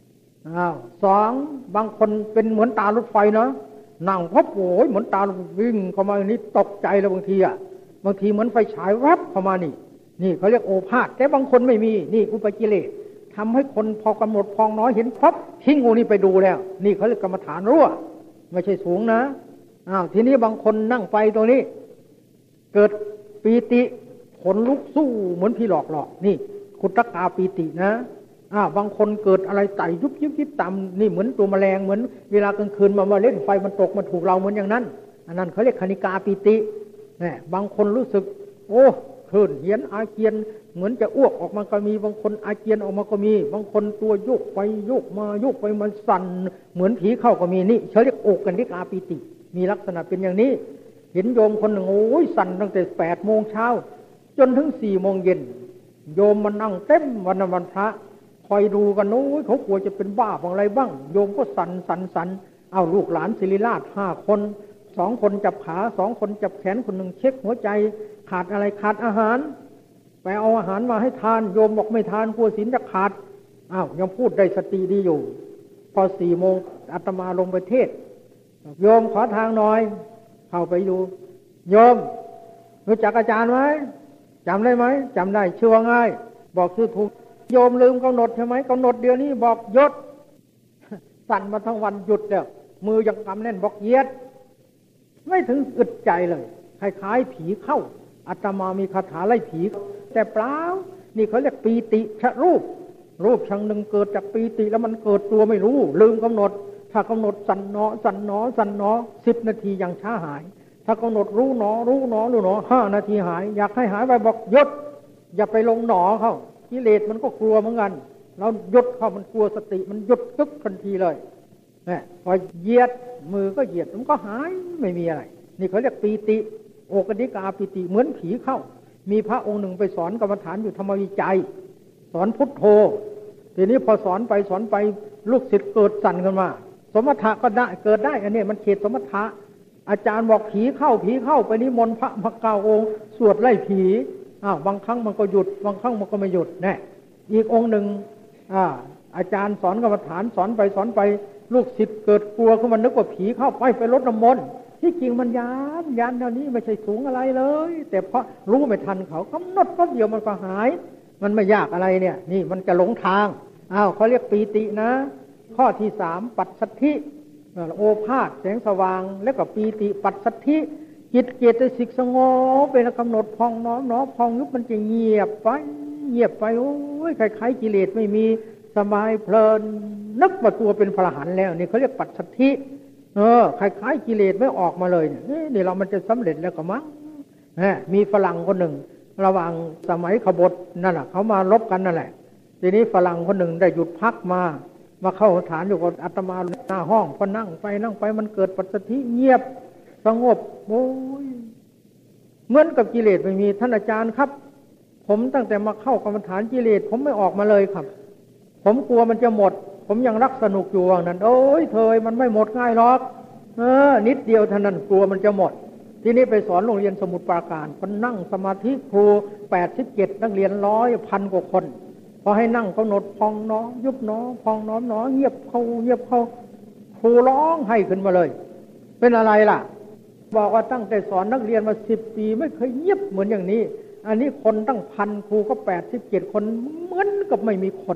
2บางคนเป็นเหมือนตารถไฟเนาะนั่งพับโอยเหมือนตาวิ่งเข้ามาอย่างนี้ตกใจแล้วบางทีเหมือนไฟฉายแวบเข้ามานี่เขาเรียกโอภาสแต่บางคนไม่มีนี่อุปกิเลสทำให้คนพอกำหนดพองน้อยเห็นพับทิ้งงูนี่ไปดูแล้วนี่เขาเรียกกรรมฐานรั่วไม่ใช่สูงนะทีนี้บางคนนั่งไปตรงนี้เกิดปีติขนลุกสู้เหมือนพี่หลอกนี่ขุตกาปีตินะบางคนเกิดอะไรไต่ยุบยิบต่ำนี่เหมือนตัวแมลงเหมือนเวลากลางคืนมาเล่นไฟมันตกมาถูกเราเหมือนอย่างนั้นอันนั้นเขาเรียกคณิกาปีติเนี่ยบางคนรู้สึกโอ้คลื่นเหียนอาเจียนเหมือนจะอ้วกออกมาก็มีบางคนอาเจียนออกมาก็มีบางคนตัวโยกไปโยกมาโยกไปมันสั่นเหมือนผีเข้าก็มีนี่เขาเรียกอกคณิกาปีติมีลักษณะเป็นอย่างนี้เห็นโยมคนหนึ่งโอ้ยสั่นตั้งแต่8 โมงเช้าจนถึง4 โมงเย็นโยมมันนั่งเต็มวันพระคอยดูกันโอ้ยเขากลัวจะเป็นบ้าบางอะไรบ้างโยมก็สั่นเอาลูกหลานศิริราช5 คน2 คนจับขา2 คนจับแขนคนหนึ่งเช็คหัวใจขาดอะไรขาดอาหารไปเอาอาหารมาให้ทานโยมบอกไม่ทานกลัวศีลจะขาดยังพูดได้สติดีอยู่พอ4 โมงอาตมาลงไปเทศโยมขอทางหน่อยเข้าไปดูโยมรู้จักอาจารย์ไหมจำได้ไหมจำได้ชื่อว่าไงบอกชื่อถูกโยมลืมกำหนดใช่ไหมกำหนดเดี๋ยวนี้บอกหยุดสั่นมาทั้งวันหยุดแล้วมือยังกำแน่นบอกเหยียดไม่ถึงอึดใจเลยคล้ายๆผีเข้าอาตมามีคาถาไล่ผีแต่เปล่านี่เขาเรียกปีติชะรูปชังหนึ่งเกิดจากปีติแล้วมันเกิดตัวไม่รู้ลืมกำหนดถ้ากำหนดสั่นหนอ10 นาทียังช้าหายถ้ากำหนดรู้หนอ5 นาทีหายอยากให้หายไปบอกหยุดอย่าไปลงหนอเข้ากิเลสมันก็กลัวเหมือนกันเราหยุดเข้ามันกลัวสติมันหยุดตึ๊กทันทีเลยพอเหยียดมือก็เหยียดมันก็หายไม่มีอะไรนี่เขาเรียกปีติโอกนิกาปีติเหมือนผีเข้ามีพระองค์หนึ่งไปสอนกรรมฐานอยู่ธรรมวิจัยสอนพุทโธทีนี้พอสอนไปลูกศิษย์เกิดสั่นขึ้นมาสมถะก็ได้เกิดได้อันนี้มันเขตสมถะอาจารย์บอกผีเข้าไปนิมนต์พระ9 องค์สวดไล่ผีบางครั้งมันก็หยุดบางครั้งมันก็ไม่หยุดแน่อีกองค์หนึ่งอาจารย์สอนกรรมฐานสอนไปลูกศิษย์เกิดกลัวขึ้นมานึกว่าผีเข้าไปรดน้ำมนต์ที่จริงมันยานเท่านี้ไม่ใช่สูงอะไรเลยแต่เพราะรู้ไม่ทันเขากำหนดแป๊บเดียวมันก็หายมันไม่ยากอะไรเนี่ยนี่มันจะหลงทางเขาเรียกปีตินะข้อที่3ปัสสัทธิโอภาสแสงสว่างแล้วก็ปีติปัสสัทธิจิตเจตสิกสงบเป็นกำหนดพองน้อมพองยุบมันจะเงียบไปโอ้ยคล้ายๆกิเลสไม่มีสบายเพลินนึกว่าตัวเป็นพระอรหันต์แล้วนี่เขาเรียกปัสสัทธิคล้ายๆกิเลสไม่ออกมาเลยนี่เรามันจะสำเร็จแล้วก็มั้งมีฝรั่งคนหนึ่งระหว่างสมัยขบฏนั่นแหละเขามารบกันนั่นแหละทีนี้ฝรั่งคนหนึ่งได้หยุดพักมาเข้าฐานอยู่กับอาตมาหน้าห้องพอนั่งไปมันเกิดปัสสัทธิเงียบสงบโอ้ยเหมือนกับกิเลสไม่มีท่านอาจารย์ครับผมตั้งแต่มาเข้ากรรมฐานกิเลสผมไม่ออกมาเลยครับผมกลัวมันจะหมดผมยังรักสนุกอยู่ว่านั้นโอ้ยเธอมันไม่หมดง่ายหรอกนิดเดียวเท่านั้นกลัวมันจะหมดทีนี้ไปสอนโรงเรียนสมุทรปราการคนนั่งสมาธิครู87นักเรียน100,000 กว่าคนพอให้นั่งกำหนดพองน้อยุบน้อพองน้อมน้อเงียบเข้าครูร้องให้ขึ้นมาเลยเป็นอะไรล่ะบอกว่าตั้งแต่สอนนักเรียนมา10 ปีไม่เคยเงียบเหมือนอย่างนี้อันนี้คนตั้ง1,000ครูก็87 คนเหมือนกับไม่มีคน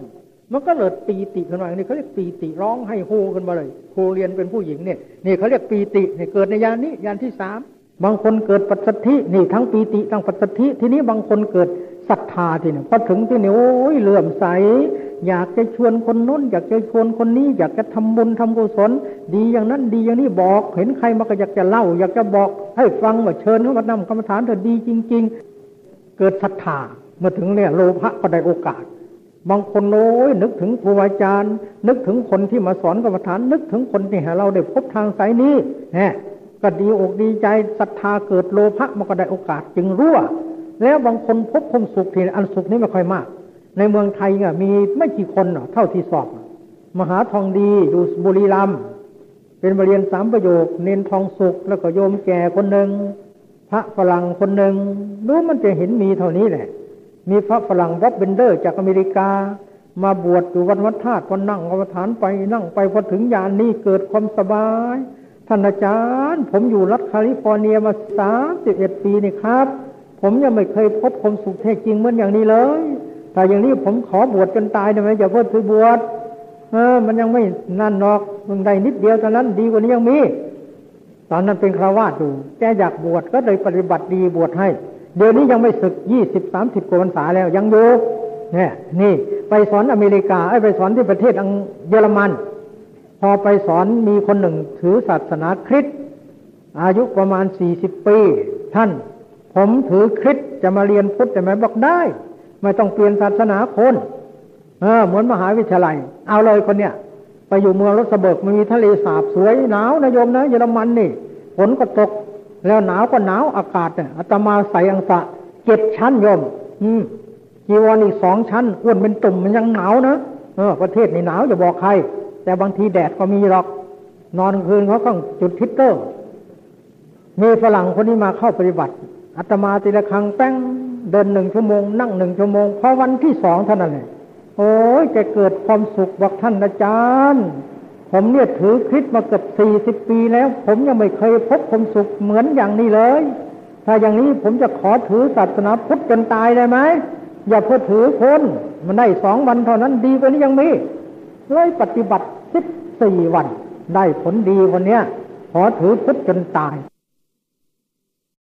มันก็เกิดปีติขึ้นมานี่เขาเรียกปีติร้องให้โฮกันมาเลยครูเรียนเป็นผู้หญิงเนี่ยนี่เขาเรียกปีติเนี่ยเกิดในญาณนี้ญาณที่สามบางคนเกิดปัสสัทธินี่ทั้งปีติทั้งปัสสัทธิทีนี้บางคนเกิดศรัทธาทีเนี่ยพอถึงที่นี่โอ้ยเลื่อมใสอยากจะชวนคนโน้นอยากจะชวนคนนี้อยากจะทำบุญทำกุศลดีอย่างนั้นดีอย่างนี้บอกเห็นใครมาก็อยากจะเล่าอยากจะบอกให้ฟังว่าเชิญเขามานำกรรมฐานเถอะดีจริงๆเกิดศรัทธาเมื่อถึงเนี่ยโลภะก็ได้โอกาสบางคนโอ้ยนึกถึงครูอาจารย์นึกถึงคนที่มาสอนกรรมฐานนึกถึงคนที่ให้เราได้พบทางสายนี้ก็ดีอกดีใจศรัทธาเกิดโลภะมันก็ได้โอกาสจึงรั่วแล้วบางคนพบความสุขที่อันสุขนี้ไม่ค่อยมากในเมืองไทยเนี่ยมีไม่กี่คนเท่าที่สอบมหาทองดีอยู่บุรีรัมย์เป็นบรรเรียน3ประโยคเน้นทองสุขแล้วก็โยมแก่คนหนึ่งพระฝรั่งคนหนึ่งรู้มันจะเห็นมีเท่านี้แหละมีพระฝรั่งบ๊อบเบนเดอร์จากอเมริกามาบวชอยู่วัดวัดธาตุก็นั่งกรรมฐานไปนั่งไปพอถึงญาณนี้เกิดความสบายท่านอาจารย์ผมอยู่รัฐแคลิฟอร์เนียมา31 ปีนี่ครับผมยังไม่เคยพบความสุขแท้จริงเหมือนอย่างนี้เลยถ้าอย่างนี้ผมขอบวชจนตายได้ไหมอย่าเพิ่งไปบวชมันยังไม่นั่นหรอกเพิ่งได้นิดเดียวเท่านั้นดีกว่านี้ยังมีตอนนั้นเป็นฆราวาสอยู่แกอยากบวชก็เลยปฏิบัติดีบวชให้เดี๋ยวนี้ยังไม่ศึก20-30 กว่าพรรษาแล้วยังอยู่เนี่ยนี่ไปสอนอเมริกาไปสอนที่ประเทศเยอรมันพอไปสอนมีคนหนึ่งถือศาสนาคริสต์อายุประมาณ40 ปีท่านผมถือคริสต์จะมาเรียนพุทธแต่ไหมบอกได้ไม่ต้องเปลี่ยนศาสนาคนเหมือนมหาวิทยาลัยเอาเลยคนเนี้ยไปอยู่เมืองรัสเบิร์กมันมีทะเลสาบสวยหนาวนะโยมนะเยอรมันนี่ฝนก็ตกแล้วหนาวก็หนาวอากาศเนี่ยอาตมาใส่อังสะ7 ชั้นโยมจีวรอีก2 ชั้นอ้วนเป็นตุ่มมันยังหนาวนะประเทศนี่หนาวจะบอกใครแต่บางทีแดดก็มีหรอกนอนคืนเขาก็จุดฮีตเตอร์มีฝรั่งคนนี้มาเข้าปฏิบัติอาตมาตีละครั้งแป้งเดิน1 ชั่วโมงนั่ง1 ชั่วโมงพอวันที่2เท่านั้นเลยโอ้ยจะเกิดความสุขบอกท่านอาจารย์ผมเนี่ยถือคริสต์มาเกือบ40 ปีแล้วผมยังไม่เคยพบความสุขเหมือนอย่างนี้เลยถ้าอย่างนี้ผมจะขอถือศาสนาพุทธจนตายได้ไหมอย่าเพื่อถือคนมันได้2 วันเท่านั้นดีกว่านี้ยังมีเลยปฏิบัติ14 วันได้ผลดีคนเนี้ยขอถือพุทธจนตาย